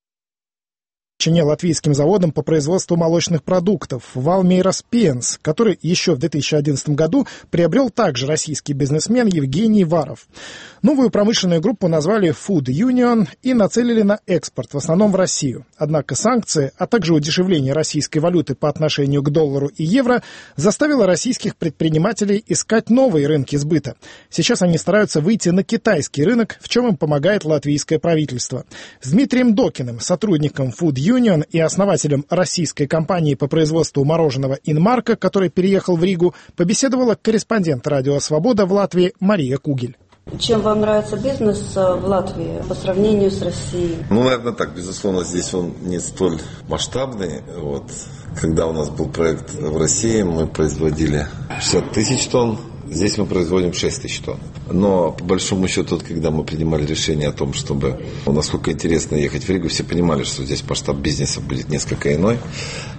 [SPEAKER 1] латвийским заводом по производству молочных продуктов Valmiera Piens, который еще в две тысячи одиннадцатом году приобрел также российский бизнесмен Евгений Варов. Новую промышленную группу назвали Food Union и нацелили на экспорт, в основном в Россию. Однако санкции, а также удешевление российской валюты по отношению к доллару и евро заставило российских предпринимателей искать новые рынки сбыта. Сейчас они стараются выйти на китайский рынок, в чем им помогает латвийское правительство. С Дмитрием Докиным, сотрудником Food Union и основателем российской компании по производству мороженого «Инмарко», который переехал в Ригу, побеседовала корреспондент «Радио Свобода» в Латвии Мария Кугель.
[SPEAKER 13] Чем вам нравится бизнес в Латвии по сравнению с Россией?
[SPEAKER 14] Ну, наверное, так. Безусловно, здесь он не столь масштабный. Вот. Когда у нас был проект в России, мы производили шестьдесят тысяч тонн. Здесь мы производим шесть тысяч тонн. Но, по большому счету, когда мы принимали решение о том, чтобы, насколько интересно ехать в Ригу, все понимали, что здесь масштаб бизнеса будет несколько иной.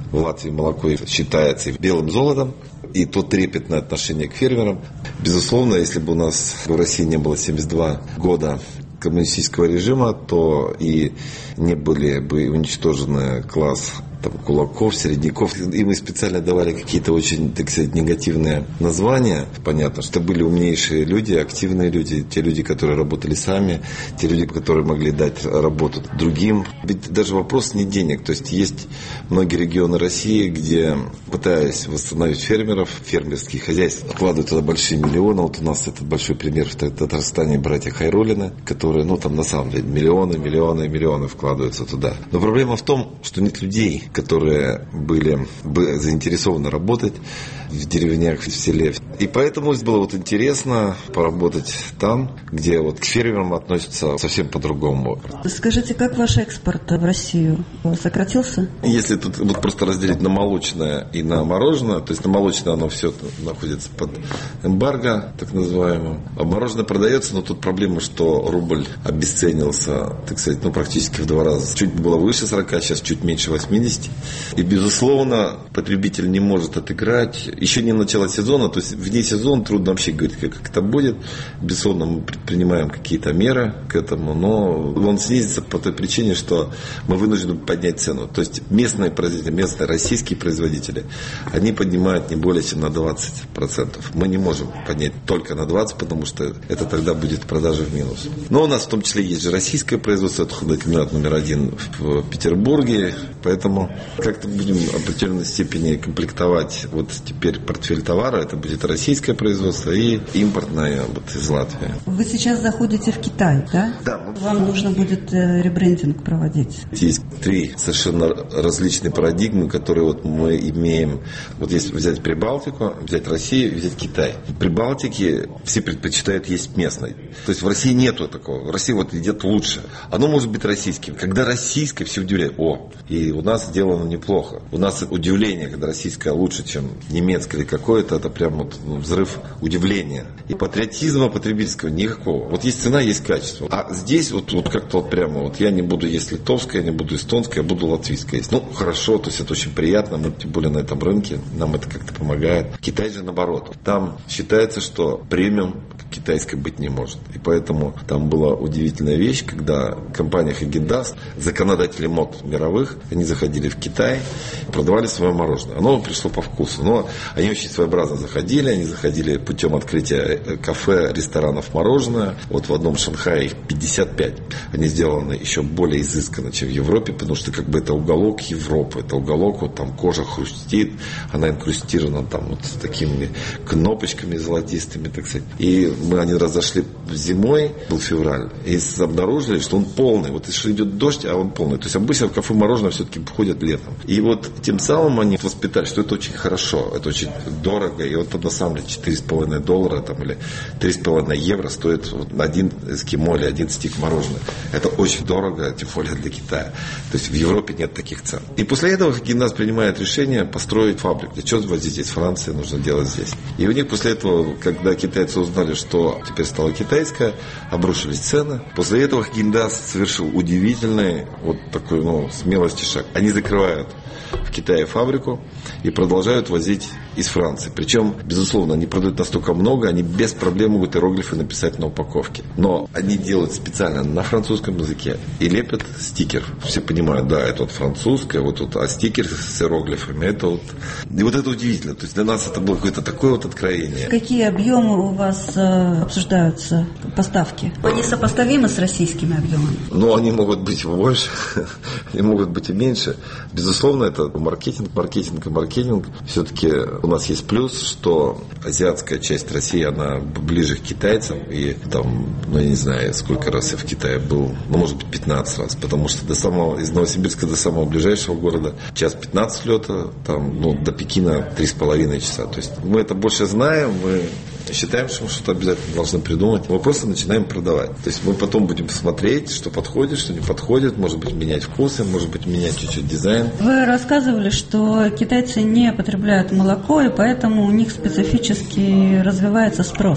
[SPEAKER 14] В Латвии молоко считается белым золотом, и то трепетное отношение к фермерам. Безусловно, если бы у нас в России не было семьдесят два года коммунистического режима, то и не были бы уничтожены класс там, кулаков, середняков. И мы специально давали какие-то очень, так сказать, негативные названия. Понятно, что были умнейшие люди, активные люди, те люди, которые работали сами, те люди, которые могли дать работу другим. Ведь даже вопрос не денег. То есть есть многие регионы России, где, пытаясь восстановить фермеров, фермерские хозяйства, вкладывают туда большие миллионы. Вот у нас этот большой пример в Татарстане, братья Хайруллины, которые, ну там на самом деле миллионы, миллионы, миллионы вкладываются туда. Но проблема в том, что нет людей, которые были бы заинтересованы работать в деревнях, в селе. И поэтому было вот интересно поработать там, где вот к фермерам относятся совсем по-другому.
[SPEAKER 13] Скажите, как ваш экспорт в Россию сократился?
[SPEAKER 14] Если тут вот просто разделить на молочное и на мороженое, то есть на молочное оно все находится под эмбарго, так называемым. А мороженое продается, но тут проблема, что рубль обесценился, так сказать, ну практически в два раза. Чуть было выше сорока, сейчас чуть меньше восьмидесяти. И, безусловно, потребитель не может отыграть. Еще не начало сезона, то есть вне сезона трудно вообще говорить, как, как это будет. Безусловно, мы предпринимаем какие-то меры к этому, но он снизится по той причине, что мы вынуждены поднять цену. То есть местные производители, местные российские производители, они поднимают не более чем на двадцать процентов. Мы не можем поднять только на двадцать процентов, потому что это тогда будет продажа в минус. Но у нас в том числе есть же российское производство, это хладокомбинат номер один в Петербурге, поэтому как-то будем в определенной степени комплектовать вот теперь портфель товара, это будет российское производство и импортное вот из Латвии.
[SPEAKER 13] Вы сейчас заходите в Китай, да?
[SPEAKER 14] Да.
[SPEAKER 13] Вам нужно будет э, ребрендинг проводить.
[SPEAKER 14] Есть три совершенно различные парадигмы, которые вот мы имеем. Вот если взять Прибалтику, взять Россию, взять Китай. В Прибалтике все предпочитают есть местной. То есть в России нету такого. В России вот идет лучше. Оно может быть российским. Когда российское, все удивляют. О, и у нас сделано неплохо. У нас удивление, когда российское лучше, чем немецкое или какое-то, это прям вот взрыв удивления. И патриотизма потребительского никакого. Вот есть цена, есть качество. А здесь вот, вот как-то вот прямо вот я не буду есть литовское, я не буду эстонское, я буду латвийское есть. Ну, хорошо, то есть это очень приятно, мы тем более на этом рынке, нам это как-то помогает. Китай же наоборот. Там считается, что премиум китайской быть не может. И поэтому там была удивительная вещь, когда компания Häagen-Dazs, законодатели мод мировых, они заходили в Китай, продавали свое мороженое. Оно пришло по вкусу. Но они очень своеобразно заходили. Они заходили путем открытия кафе, ресторанов мороженое. Вот в одном Шанхае их пятьдесят пять. Они сделаны еще более изысканно, чем в Европе, потому что как бы это уголок Европы. Это уголок, вот там кожа хрустит, она инкрустирована там вот с такими кнопочками золотистыми, так сказать. И мы один раз зашли зимой, был февраль, и обнаружили, что он полный. Вот если идет дождь, а он полный. То есть обычно в кафе мороженое все-таки ходят летом. И вот тем самым они воспитали, что это очень хорошо, это очень дорого. И вот на самом деле четыре с половиной доллара там, или три с половиной евро стоит вот один эскимо или один стик мороженого. Это очень дорого, тем более для Китая. То есть в Европе нет таких цен. И после этого Häagen-Dazs принимает решение построить фабрику. Для чего возить здесь? Франция, нужно делать здесь. И у них после этого, когда китайцы узнали, что теперь стало китайское, обрушились цены. После этого Häagen-Dazs совершил удивительный вот такой, ну, смелости шаг. Они закрывают в Китае фабрику и продолжают возить из Франции. Причем, безусловно, они продают настолько много, они без проблем могут иероглифы написать на упаковке. Но они делают специально на французском языке и лепят стикер. Все понимают, да, это вот французское, вот тут, а стикер с иероглифами, это вот... И вот это удивительно. То есть для нас это было какое-то такое вот откровение.
[SPEAKER 13] Какие объемы у вас э, обсуждаются, поставки? Они сопоставимы с российскими объемами?
[SPEAKER 14] Ну, они могут быть больше, они могут быть и меньше. Безусловно, это маркетинг, маркетинг и маркетинг. Все-таки у нас есть плюс, что азиатская часть России, она ближе к китайцам. И там, ну, я не знаю, сколько раз я в Китае был, ну, может быть, пятнадцать раз. Потому что до самого, из Новосибирска до самого ближайшего города час пятнадцать лета, там, ну, до Пекина три с половиной часа. То есть мы это больше знаем, мы считаем, что мы что-то обязательно должны придумать. Мы просто начинаем продавать. То есть мы потом будем смотреть, что подходит, что не подходит. Может быть, менять вкусы, может быть, менять чуть-чуть дизайн.
[SPEAKER 13] Вы рассказывали, что китайцы не потребляют молоко, и поэтому у них специфически развивается спрос.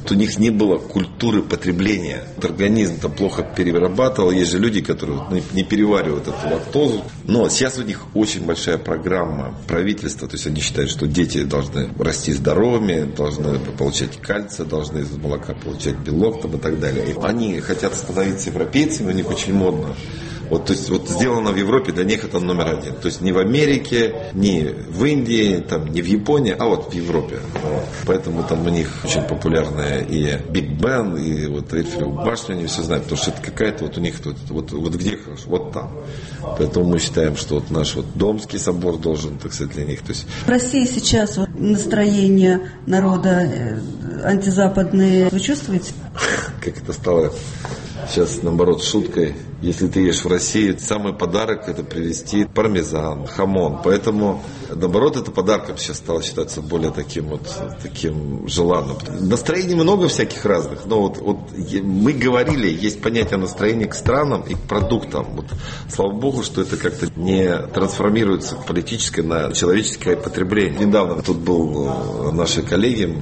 [SPEAKER 14] У них не было культуры потребления. Организм там плохо перерабатывал. Есть же люди, которые не переваривают эту лактозу. Но сейчас у них очень большая программа правительства. То есть они считают, что дети должны расти здоровыми, должны получать кальций, должны из молока получать белок там, и так далее. И они хотят становиться европейцами, у них очень модно. Вот, то есть, вот сделано в Европе, для них это номер один. То есть не в Америке, не в Индии, там, не в Японии, а вот в Европе. Вот. Поэтому там у них очень популярная и Биг Бен, и вот Эйфелеву башню, они все знают, потому что это какая-то вот у них, вот, вот, вот где хорошо, вот там. Поэтому мы считаем, что вот наш вот Домский собор должен, так сказать, для них. То есть...
[SPEAKER 13] В России сейчас вот настроение народа антизападные, вы чувствуете?
[SPEAKER 14] Как это стало сейчас, наоборот, шуткой. Если ты ешь в России, самый подарок – это привезти пармезан, хамон. Поэтому, наоборот, это подарком сейчас стало считаться более таким вот таким желанным. Настроений много всяких разных, но вот, вот мы говорили, есть понятие настроения к странам и к продуктам. Вот, слава богу, что это как-то не трансформируется в политическое на человеческое потребление. Недавно тут был наши коллеги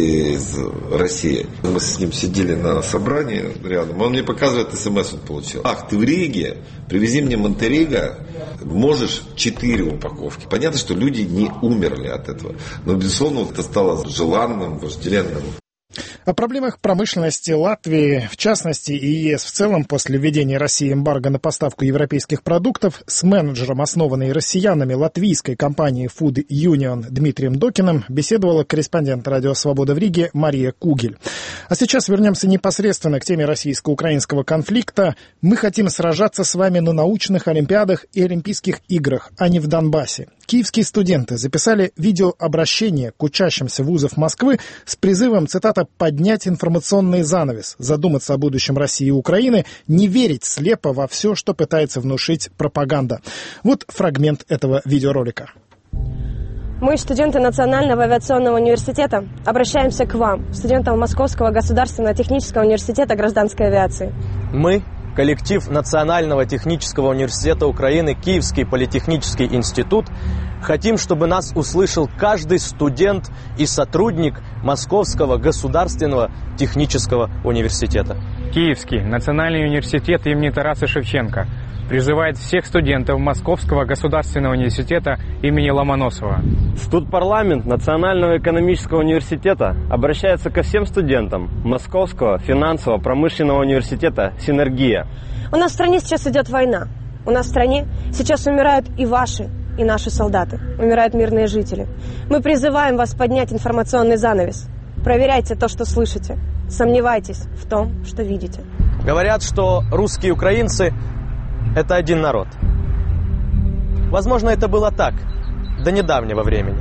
[SPEAKER 14] из России. Мы с ним сидели на собрании рядом. Он мне показывает, смс он получил. Ах, ты в Риге, привези мне Монтериго, можешь четыре упаковки. Понятно, что люди не умерли от этого. Но, безусловно, это стало желанным, вожделенным.
[SPEAKER 1] О проблемах промышленности Латвии, в частности, и ЕС в целом, после введения России эмбарго на поставку европейских продуктов, с менеджером, основанной россиянами латвийской компании Food Union Дмитрием Докиным, беседовала корреспондент «Радио Свобода» в Риге Мария Кугель. А сейчас вернемся непосредственно к теме российско-украинского конфликта. Мы хотим сражаться с вами на научных олимпиадах и Олимпийских играх, а не в Донбассе. Киевские студенты записали видеообращение к учащимся вузов Москвы с призывом, цитата, «поднять информационный занавес, задуматься о будущем России и Украины, не верить слепо во все, что пытается внушить пропаганда». Вот фрагмент этого видеоролика.
[SPEAKER 15] Мы, студенты Национального авиационного университета, обращаемся к вам, студентам Московского государственного технического университета гражданской авиации.
[SPEAKER 16] Мы, коллектив Национального технического университета Украины, Киевский политехнический институт, хотим, чтобы нас услышал каждый студент и сотрудник Московского государственного технического университета.
[SPEAKER 17] Киевский национальный университет имени Тараса Шевченко призывает всех студентов Московского государственного университета имени Ломоносова.
[SPEAKER 18] Студпарламент Национального экономического университета обращается ко всем студентам Московского финансово-промышленного университета «Синергия».
[SPEAKER 15] У нас в стране сейчас идет война. У нас в стране сейчас умирают и ваши, и наши солдаты. Умирают мирные жители. Мы призываем вас поднять информационный занавес. Проверяйте то, что слышите. Сомневайтесь в том, что видите.
[SPEAKER 16] Говорят, что русские украинцы – это один народ. Возможно, это было так до недавнего времени.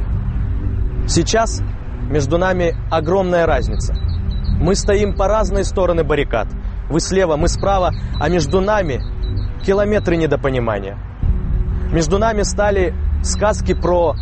[SPEAKER 16] Сейчас между нами огромная разница. Мы стоим по разные стороны баррикад. Вы слева, мы справа, а между нами километры недопонимания. Между нами стали сказки про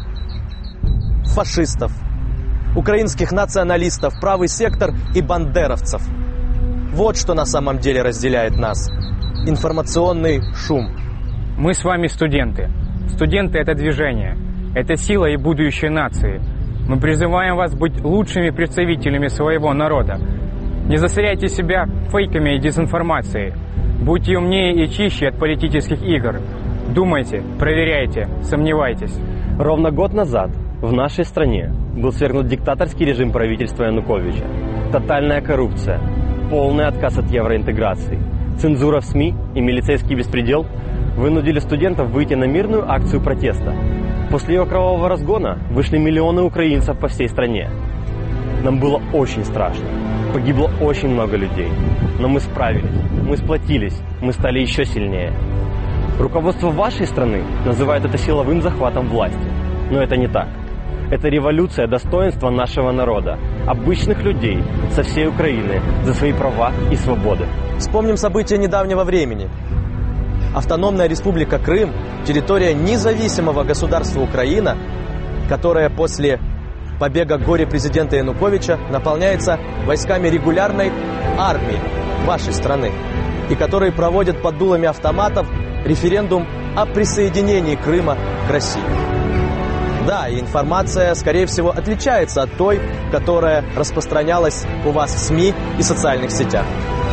[SPEAKER 16] фашистов, украинских националистов, правый сектор и бандеровцев. Вот что на самом деле разделяет нас. Информационный шум.
[SPEAKER 17] Мы с вами студенты. Студенты – это движение. Это сила и будущее нации. Мы призываем вас быть лучшими представителями своего народа. Не засоряйте себя фейками и дезинформацией. Будьте умнее и чище от политических игр. Думайте, проверяйте, сомневайтесь.
[SPEAKER 18] Ровно год назад в нашей стране был свергнут диктаторский режим правительства Януковича. Тотальная коррупция, полный отказ от евроинтеграции, цензура в СМИ и милицейский беспредел вынудили студентов выйти на мирную акцию протеста. После ее кровавого разгона вышли миллионы украинцев по всей стране. Нам было очень страшно. Погибло очень много людей. Но мы справились, мы сплотились, мы стали еще сильнее. Руководство вашей страны называет это силовым захватом власти. Но это не так. Это революция достоинства нашего народа, обычных людей со всей Украины за свои права и свободы.
[SPEAKER 16] Вспомним события недавнего времени. Автономная республика Крым, территория независимого государства Украина, которая после побега горе-президента Януковича наполняется войсками регулярной армии вашей страны, и которые проводят под дулами автоматов референдум о присоединении Крыма к России. Да, и информация, скорее всего, отличается от той, которая распространялась у вас в СМИ и социальных сетях.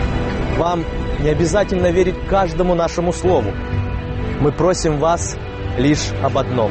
[SPEAKER 16] Вам не обязательно верить каждому нашему слову. Мы просим вас лишь об одном.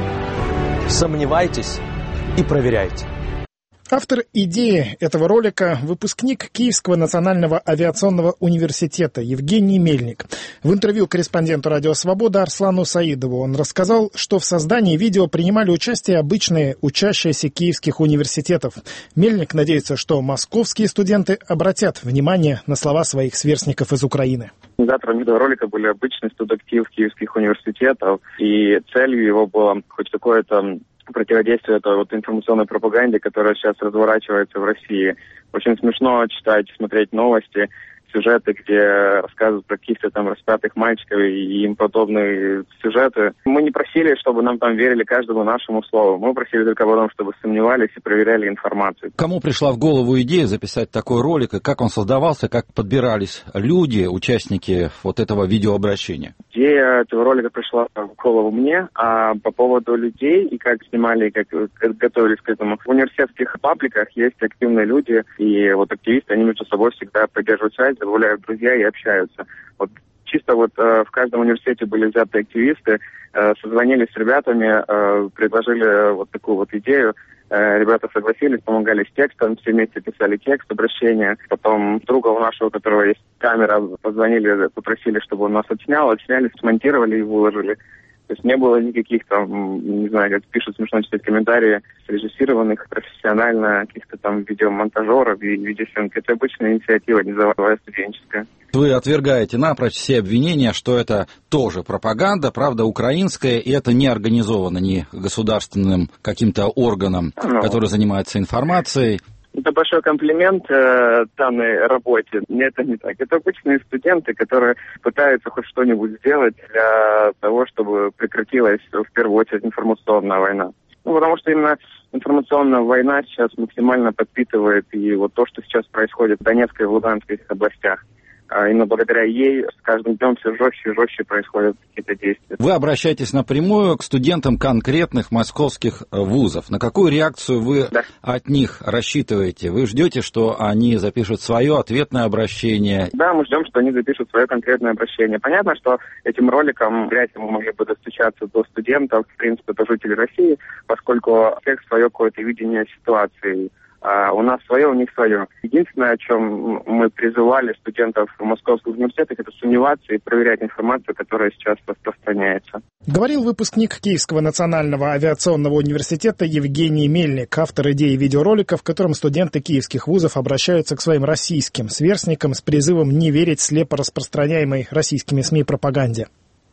[SPEAKER 16] Сомневайтесь и проверяйте.
[SPEAKER 1] Автор идеи этого ролика – выпускник Киевского национального авиационного университета Евгений Мельник. В интервью корреспонденту «Радио Свобода» Арслану Саидову он рассказал, что в создании видео принимали участие обычные учащиеся киевских университетов. Мельник надеется, что московские студенты обратят внимание на слова своих сверстников из Украины.
[SPEAKER 19] Организатором видеоролика были обычные студенты киевских университетов, и целью его было хоть какое-то противодействие этой вот информационной пропаганде, которая сейчас разворачивается в России. Очень смешно читать, смотреть новости, сюжеты, где рассказывают про каких-то там распятых мальчиков и им подобные сюжеты. Мы не просили, чтобы нам там верили каждому нашему слову. Мы просили только об том, чтобы сомневались и проверяли информацию.
[SPEAKER 20] Кому пришла в голову идея записать такой ролик, и как он создавался, как подбирались люди, участники вот этого видеообращения?
[SPEAKER 19] Идея этого ролика пришла в голову мне, а по поводу людей и как снимали, и как, как готовились к этому. В университетских пабликах есть активные люди, и вот активисты, они между собой всегда поддерживают связь, добавляют друзья и общаются. Вот чисто вот э, в каждом университете были взяты активисты, э, созвонились с ребятами, э, предложили вот такую вот идею. Э, ребята согласились, помогали с текстом, все вместе писали текст обращения. Потом друга у нашего, у которого есть камера, позвонили, попросили, чтобы он нас отснял, отсняли, смонтировали и выложили. То есть не было никаких там, не знаю, как пишут, смешно читать комментарии, срежиссированных профессионально каких-то там видеомонтажеров и видеосъемки. Это обычная инициатива, низовая студенческая.
[SPEAKER 20] Вы отвергаете напрочь все обвинения, что это тоже пропаганда, правда, украинская, и это не организовано ни государственным каким-то органом, ну, который занимается информацией.
[SPEAKER 19] Это большой комплимент э, данной работе. Нет, это не так. Это обычные студенты, которые пытаются хоть что-нибудь сделать для того, чтобы прекратилась в первую очередь информационная война. Ну, потому что именно информационная война сейчас максимально подпитывает и вот то, что сейчас происходит в Донецкой и в Луганской областях. А именно благодаря ей с каждым днем все жестче и жестче происходят какие-то действия.
[SPEAKER 20] Вы обращаетесь напрямую к студентам конкретных московских вузов. На какую реакцию вы да. от них рассчитываете? Вы ждете, что они запишут свое ответное обращение?
[SPEAKER 19] Да, мы ждем, что они запишут свое конкретное обращение. Понятно, что этим роликом вряд ли мы могли бы достучаться до студентов, в принципе, до жителей России, поскольку у всех свое какое-то видение ситуации. А у нас свое, у них свое. Единственное, о чем мы призывали студентов в московских университетах, это сомневаться и проверять информацию, которая сейчас распространяется.
[SPEAKER 1] Говорил выпускник Киевского национального авиационного университета Евгений Мельник, автор идеи видеоролика, в котором студенты киевских вузов обращаются к своим российским сверстникам с призывом не верить слепо распространяемой российскими СМИ пропаганде.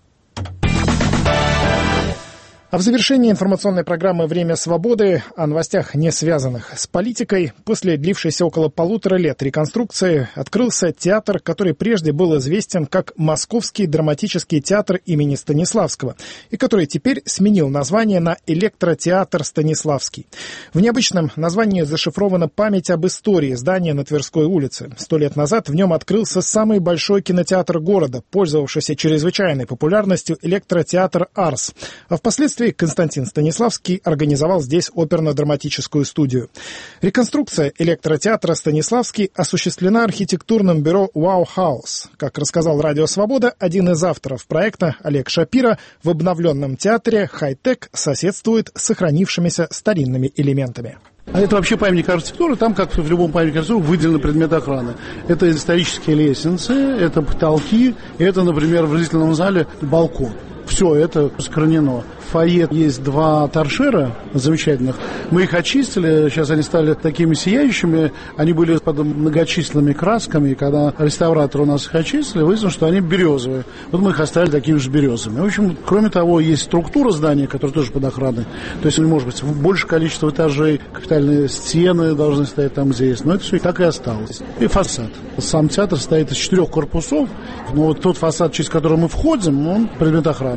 [SPEAKER 1] А в завершении информационной программы «Время свободы» о новостях, не связанных с политикой. После длившейся около полутора лет реконструкции открылся театр, который прежде был известен как Московский драматический театр имени Станиславского, и который теперь сменил название на Электротеатр Станиславский. В необычном названии зашифрована память об истории здания на Тверской улице. Сто лет назад в нем открылся самый большой кинотеатр города, пользовавшийся чрезвычайной популярностью Электротеатр «Арс». А впоследствии Константин Станиславский организовал здесь оперно-драматическую студию. Реконструкция электротеатра «Станиславский» осуществлена архитектурным бюро «Wow House». Как рассказал «Радио Свобода», один из авторов проекта, Олег Шапира, в обновленном театре хай-тек соседствует с сохранившимися старинными элементами.
[SPEAKER 21] А это вообще памятник архитектуры, там, как в любом памятнике архитектуры, выделены предметы охраны. Это исторические лестницы, это потолки, это, например, в зрительном зале балкон. Все это сохранено. В фойе есть два торшера замечательных. Мы их очистили, сейчас они стали такими сияющими. Они были под многочисленными красками. И когда реставратор у нас их очистили, выяснилось, что они березовые. Вот мы их оставили такими же березовыми. В общем, кроме того, есть структура здания, которая тоже под охраной. То есть, может быть, большее количество этажей, капитальные стены должны стоять там, где есть. Но это все так и осталось. И фасад. Сам театр состоит из четырех корпусов. Но вот тот фасад, через который мы входим, он предмет охраны.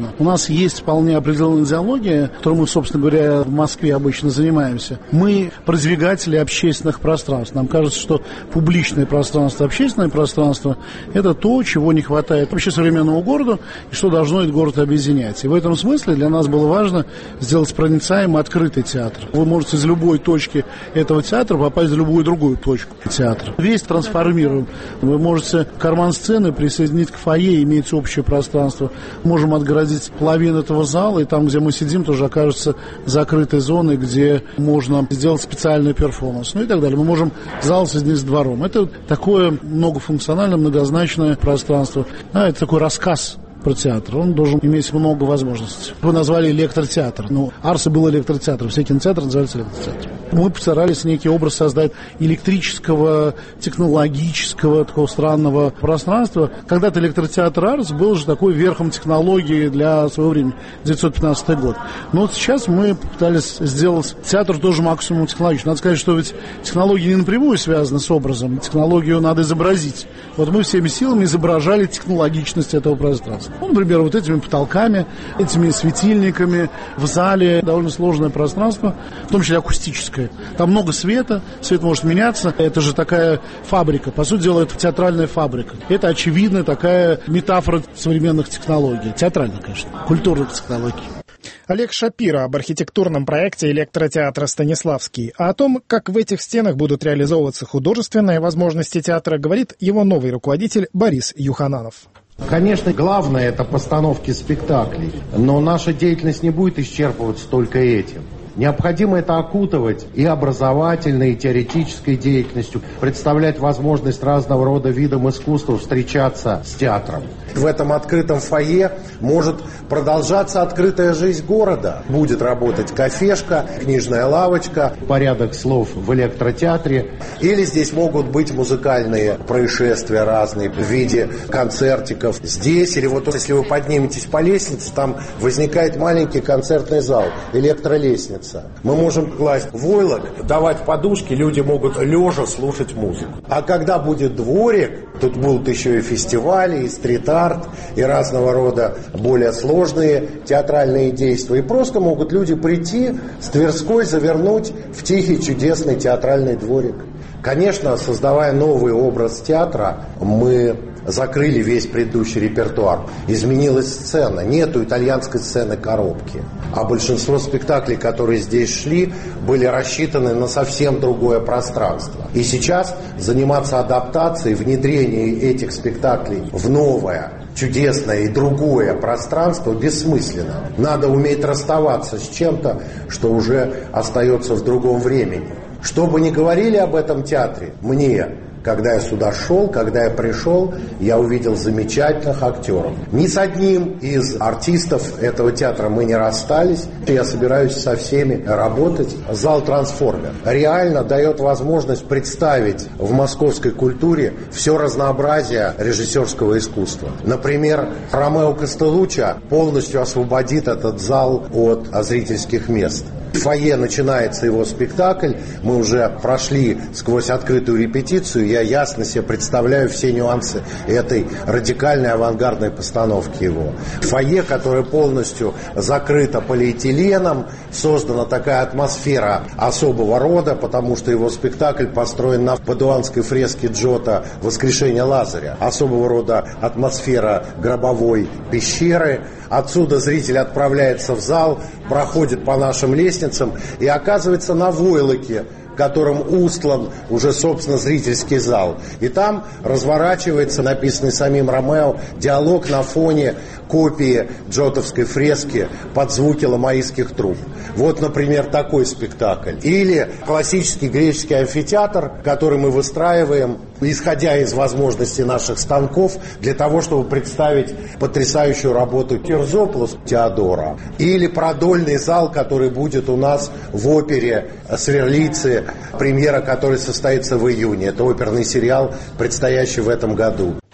[SPEAKER 21] нужно. У нас есть вполне определенная идеология, которой мы, собственно говоря, в Москве обычно занимаемся. Мы продвигатели общественных пространств. Нам кажется, что публичное пространство, общественное пространство – это то, чего не хватает вообще современному городу, и что должно этот город объединять. И в этом смысле для нас было важно сделать проницаемый, открытый театр. Вы можете из любой точки этого театра попасть в любую другую точку театра. Весь трансформируем. Вы можете карман сцены присоединить к фойе, иметь общее пространство. Можем отгородить половину этого зала, и там, где мы сидим, тоже окажется закрытой зоной, где можно сделать специальный перформанс, ну и так далее. Мы можем зал соединить с двором. Это такое многофункциональное, многозначное пространство. А, это такой рассказ про театр. Он должен иметь много возможностей. Вы назвали электротеатр. Ну, Арса был электротеатром. Все кинотеатры называются электротеатром. Мы постарались некий образ создать электрического, технологического, такого странного пространства. Когда-то электротеатр Арс был же такой верхом технологии для своего времени. девятьсот пятнадцатый год. Но вот сейчас мы попытались сделать театр тоже максимум технологичным. Надо сказать, что ведь технологии не напрямую связаны с образом. Технологию надо изобразить. Вот мы всеми силами изображали технологичность этого пространства. Ну, например, вот этими потолками, этими светильниками. В зале довольно сложное пространство, в том числе акустическое. Там много света, свет может меняться. Это же такая фабрика. По сути дела, это театральная фабрика. Это, очевидно, такая метафора современных технологий. Театральных, конечно, культурных технологий.
[SPEAKER 1] Олег Шапира об архитектурном проекте электротеатра «Станиславский». А о том, как в этих стенах будут реализовываться художественные возможности театра, говорит его новый руководитель Борис Юхананов.
[SPEAKER 3] Конечно, главное – это постановки спектаклей, но наша деятельность не будет исчерпываться только этим. Необходимо это окутывать и образовательной, и теоретической деятельностью, представлять возможность разного рода видам искусства встречаться с театром. В этом открытом фойе может продолжаться открытая жизнь города. Будет работать кафешка, книжная лавочка, порядок слов в электротеатре. Или здесь могут быть музыкальные происшествия разные в виде концертиков. Здесь, или вот если вы подниметесь по лестнице, там возникает маленький концертный зал, электролестница. Мы можем класть войлок, давать подушки, люди могут лежа слушать музыку. А когда будет дворик, тут будут еще и фестивали, и стрит-арт, и разного рода более сложные театральные действия. И просто могут люди прийти с Тверской, завернуть в тихий, чудесный театральный дворик. Конечно, создавая новый образ театра, мы закрыли весь предыдущий репертуар. Изменилась сцена. Нету итальянской сцены коробки. А большинство спектаклей, которые здесь шли, были рассчитаны на совсем другое пространство. И сейчас заниматься адаптацией, внедрением этих спектаклей в новое, чудесное и другое пространство бессмысленно. Надо уметь расставаться с чем-то, что уже остается в другом времени. Что бы ни говорили об этом театре, мне, когда я сюда шел, когда я пришел, я увидел замечательных актеров. Ни с одним из артистов этого театра мы не расстались. Я собираюсь со всеми работать. Зал «Трансформер» реально дает возможность представить в московской культуре все разнообразие режиссерского искусства. Например, Ромео Костелуччо полностью освободит этот зал от зрительских мест. В фойе начинается его спектакль, мы уже прошли сквозь открытую репетицию, я ясно себе представляю все нюансы этой радикальной авангардной постановки его. Фойе, которое полностью закрыто полиэтиленом, создана такая атмосфера особого рода, потому что его спектакль построен на падуанской фреске Джотто «Воскрешение Лазаря». Особого рода атмосфера гробовой пещеры. Отсюда зритель отправляется в зал, проходит по нашим лестницам и оказывается на войлоке, которым устлан уже, собственно, зрительский зал. И там разворачивается, написанный самим Ромео, диалог на фоне копии джоттовской фрески под звуки ламаистских труб. Вот, например, такой спектакль. Или классический греческий амфитеатр, который мы выстраиваем, исходя из возможностей наших станков, для того, чтобы представить потрясающую работу Терзополос Теодора. Или продольный зал, который будет у нас в опере «Сверлицы», премьера которой состоится в июне. Это оперный сериал, предстоящий в этом году.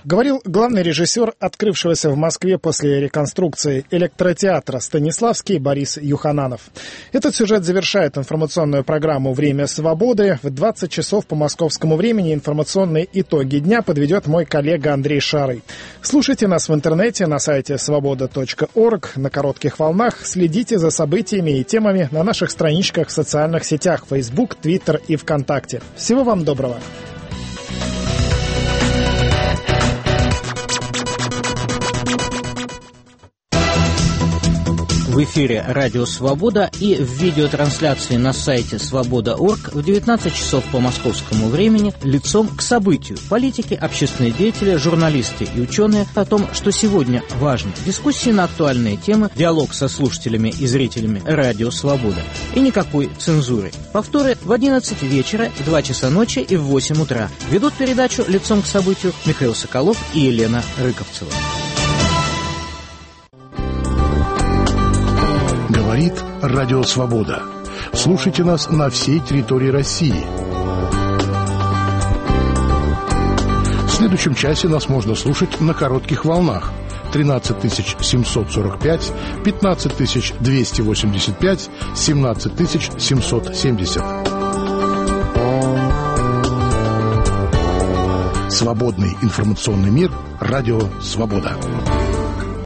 [SPEAKER 1] Говорил главный режиссер открывшегося в Москве после реконструкции электротеатра «Станиславский» Борис Юхананов. Этот сюжет завершает информационную программу «Время свободы». В двадцать часов по московскому времени информационные итоги дня подведет мой коллега Андрей Шарый. Слушайте нас в интернете на сайте свобода точка орг, на коротких волнах. Следите за событиями и темами на наших страничках в социальных сетях Facebook, Twitter и ВКонтакте. Всего вам доброго!
[SPEAKER 2] В эфире «Радио Свобода» и в видеотрансляции на сайте свобода точка орг в девятнадцать часов по московскому времени «Лицом к событию». Политики, общественные деятели, журналисты и ученые о том, что сегодня важно. Дискуссии на актуальные темы, диалог со слушателями и зрителями «Радио Свобода». И никакой цензуры. Повторы в одиннадцать вечера, в два часа ночи и в восемь утра. Ведут передачу «Лицом к событию» Михаил Соколов и Елена Рыковцева.
[SPEAKER 22] Говорит Радио Свобода. Слушайте нас на всей территории России. В следующем часе нас можно слушать на коротких волнах. тринадцать тысяч семьсот сорок пять, пятнадцать тысяч двести восемьдесят пять, семнадцать тысяч семьсот семьдесят. Свободный информационный мир. Радио Свобода.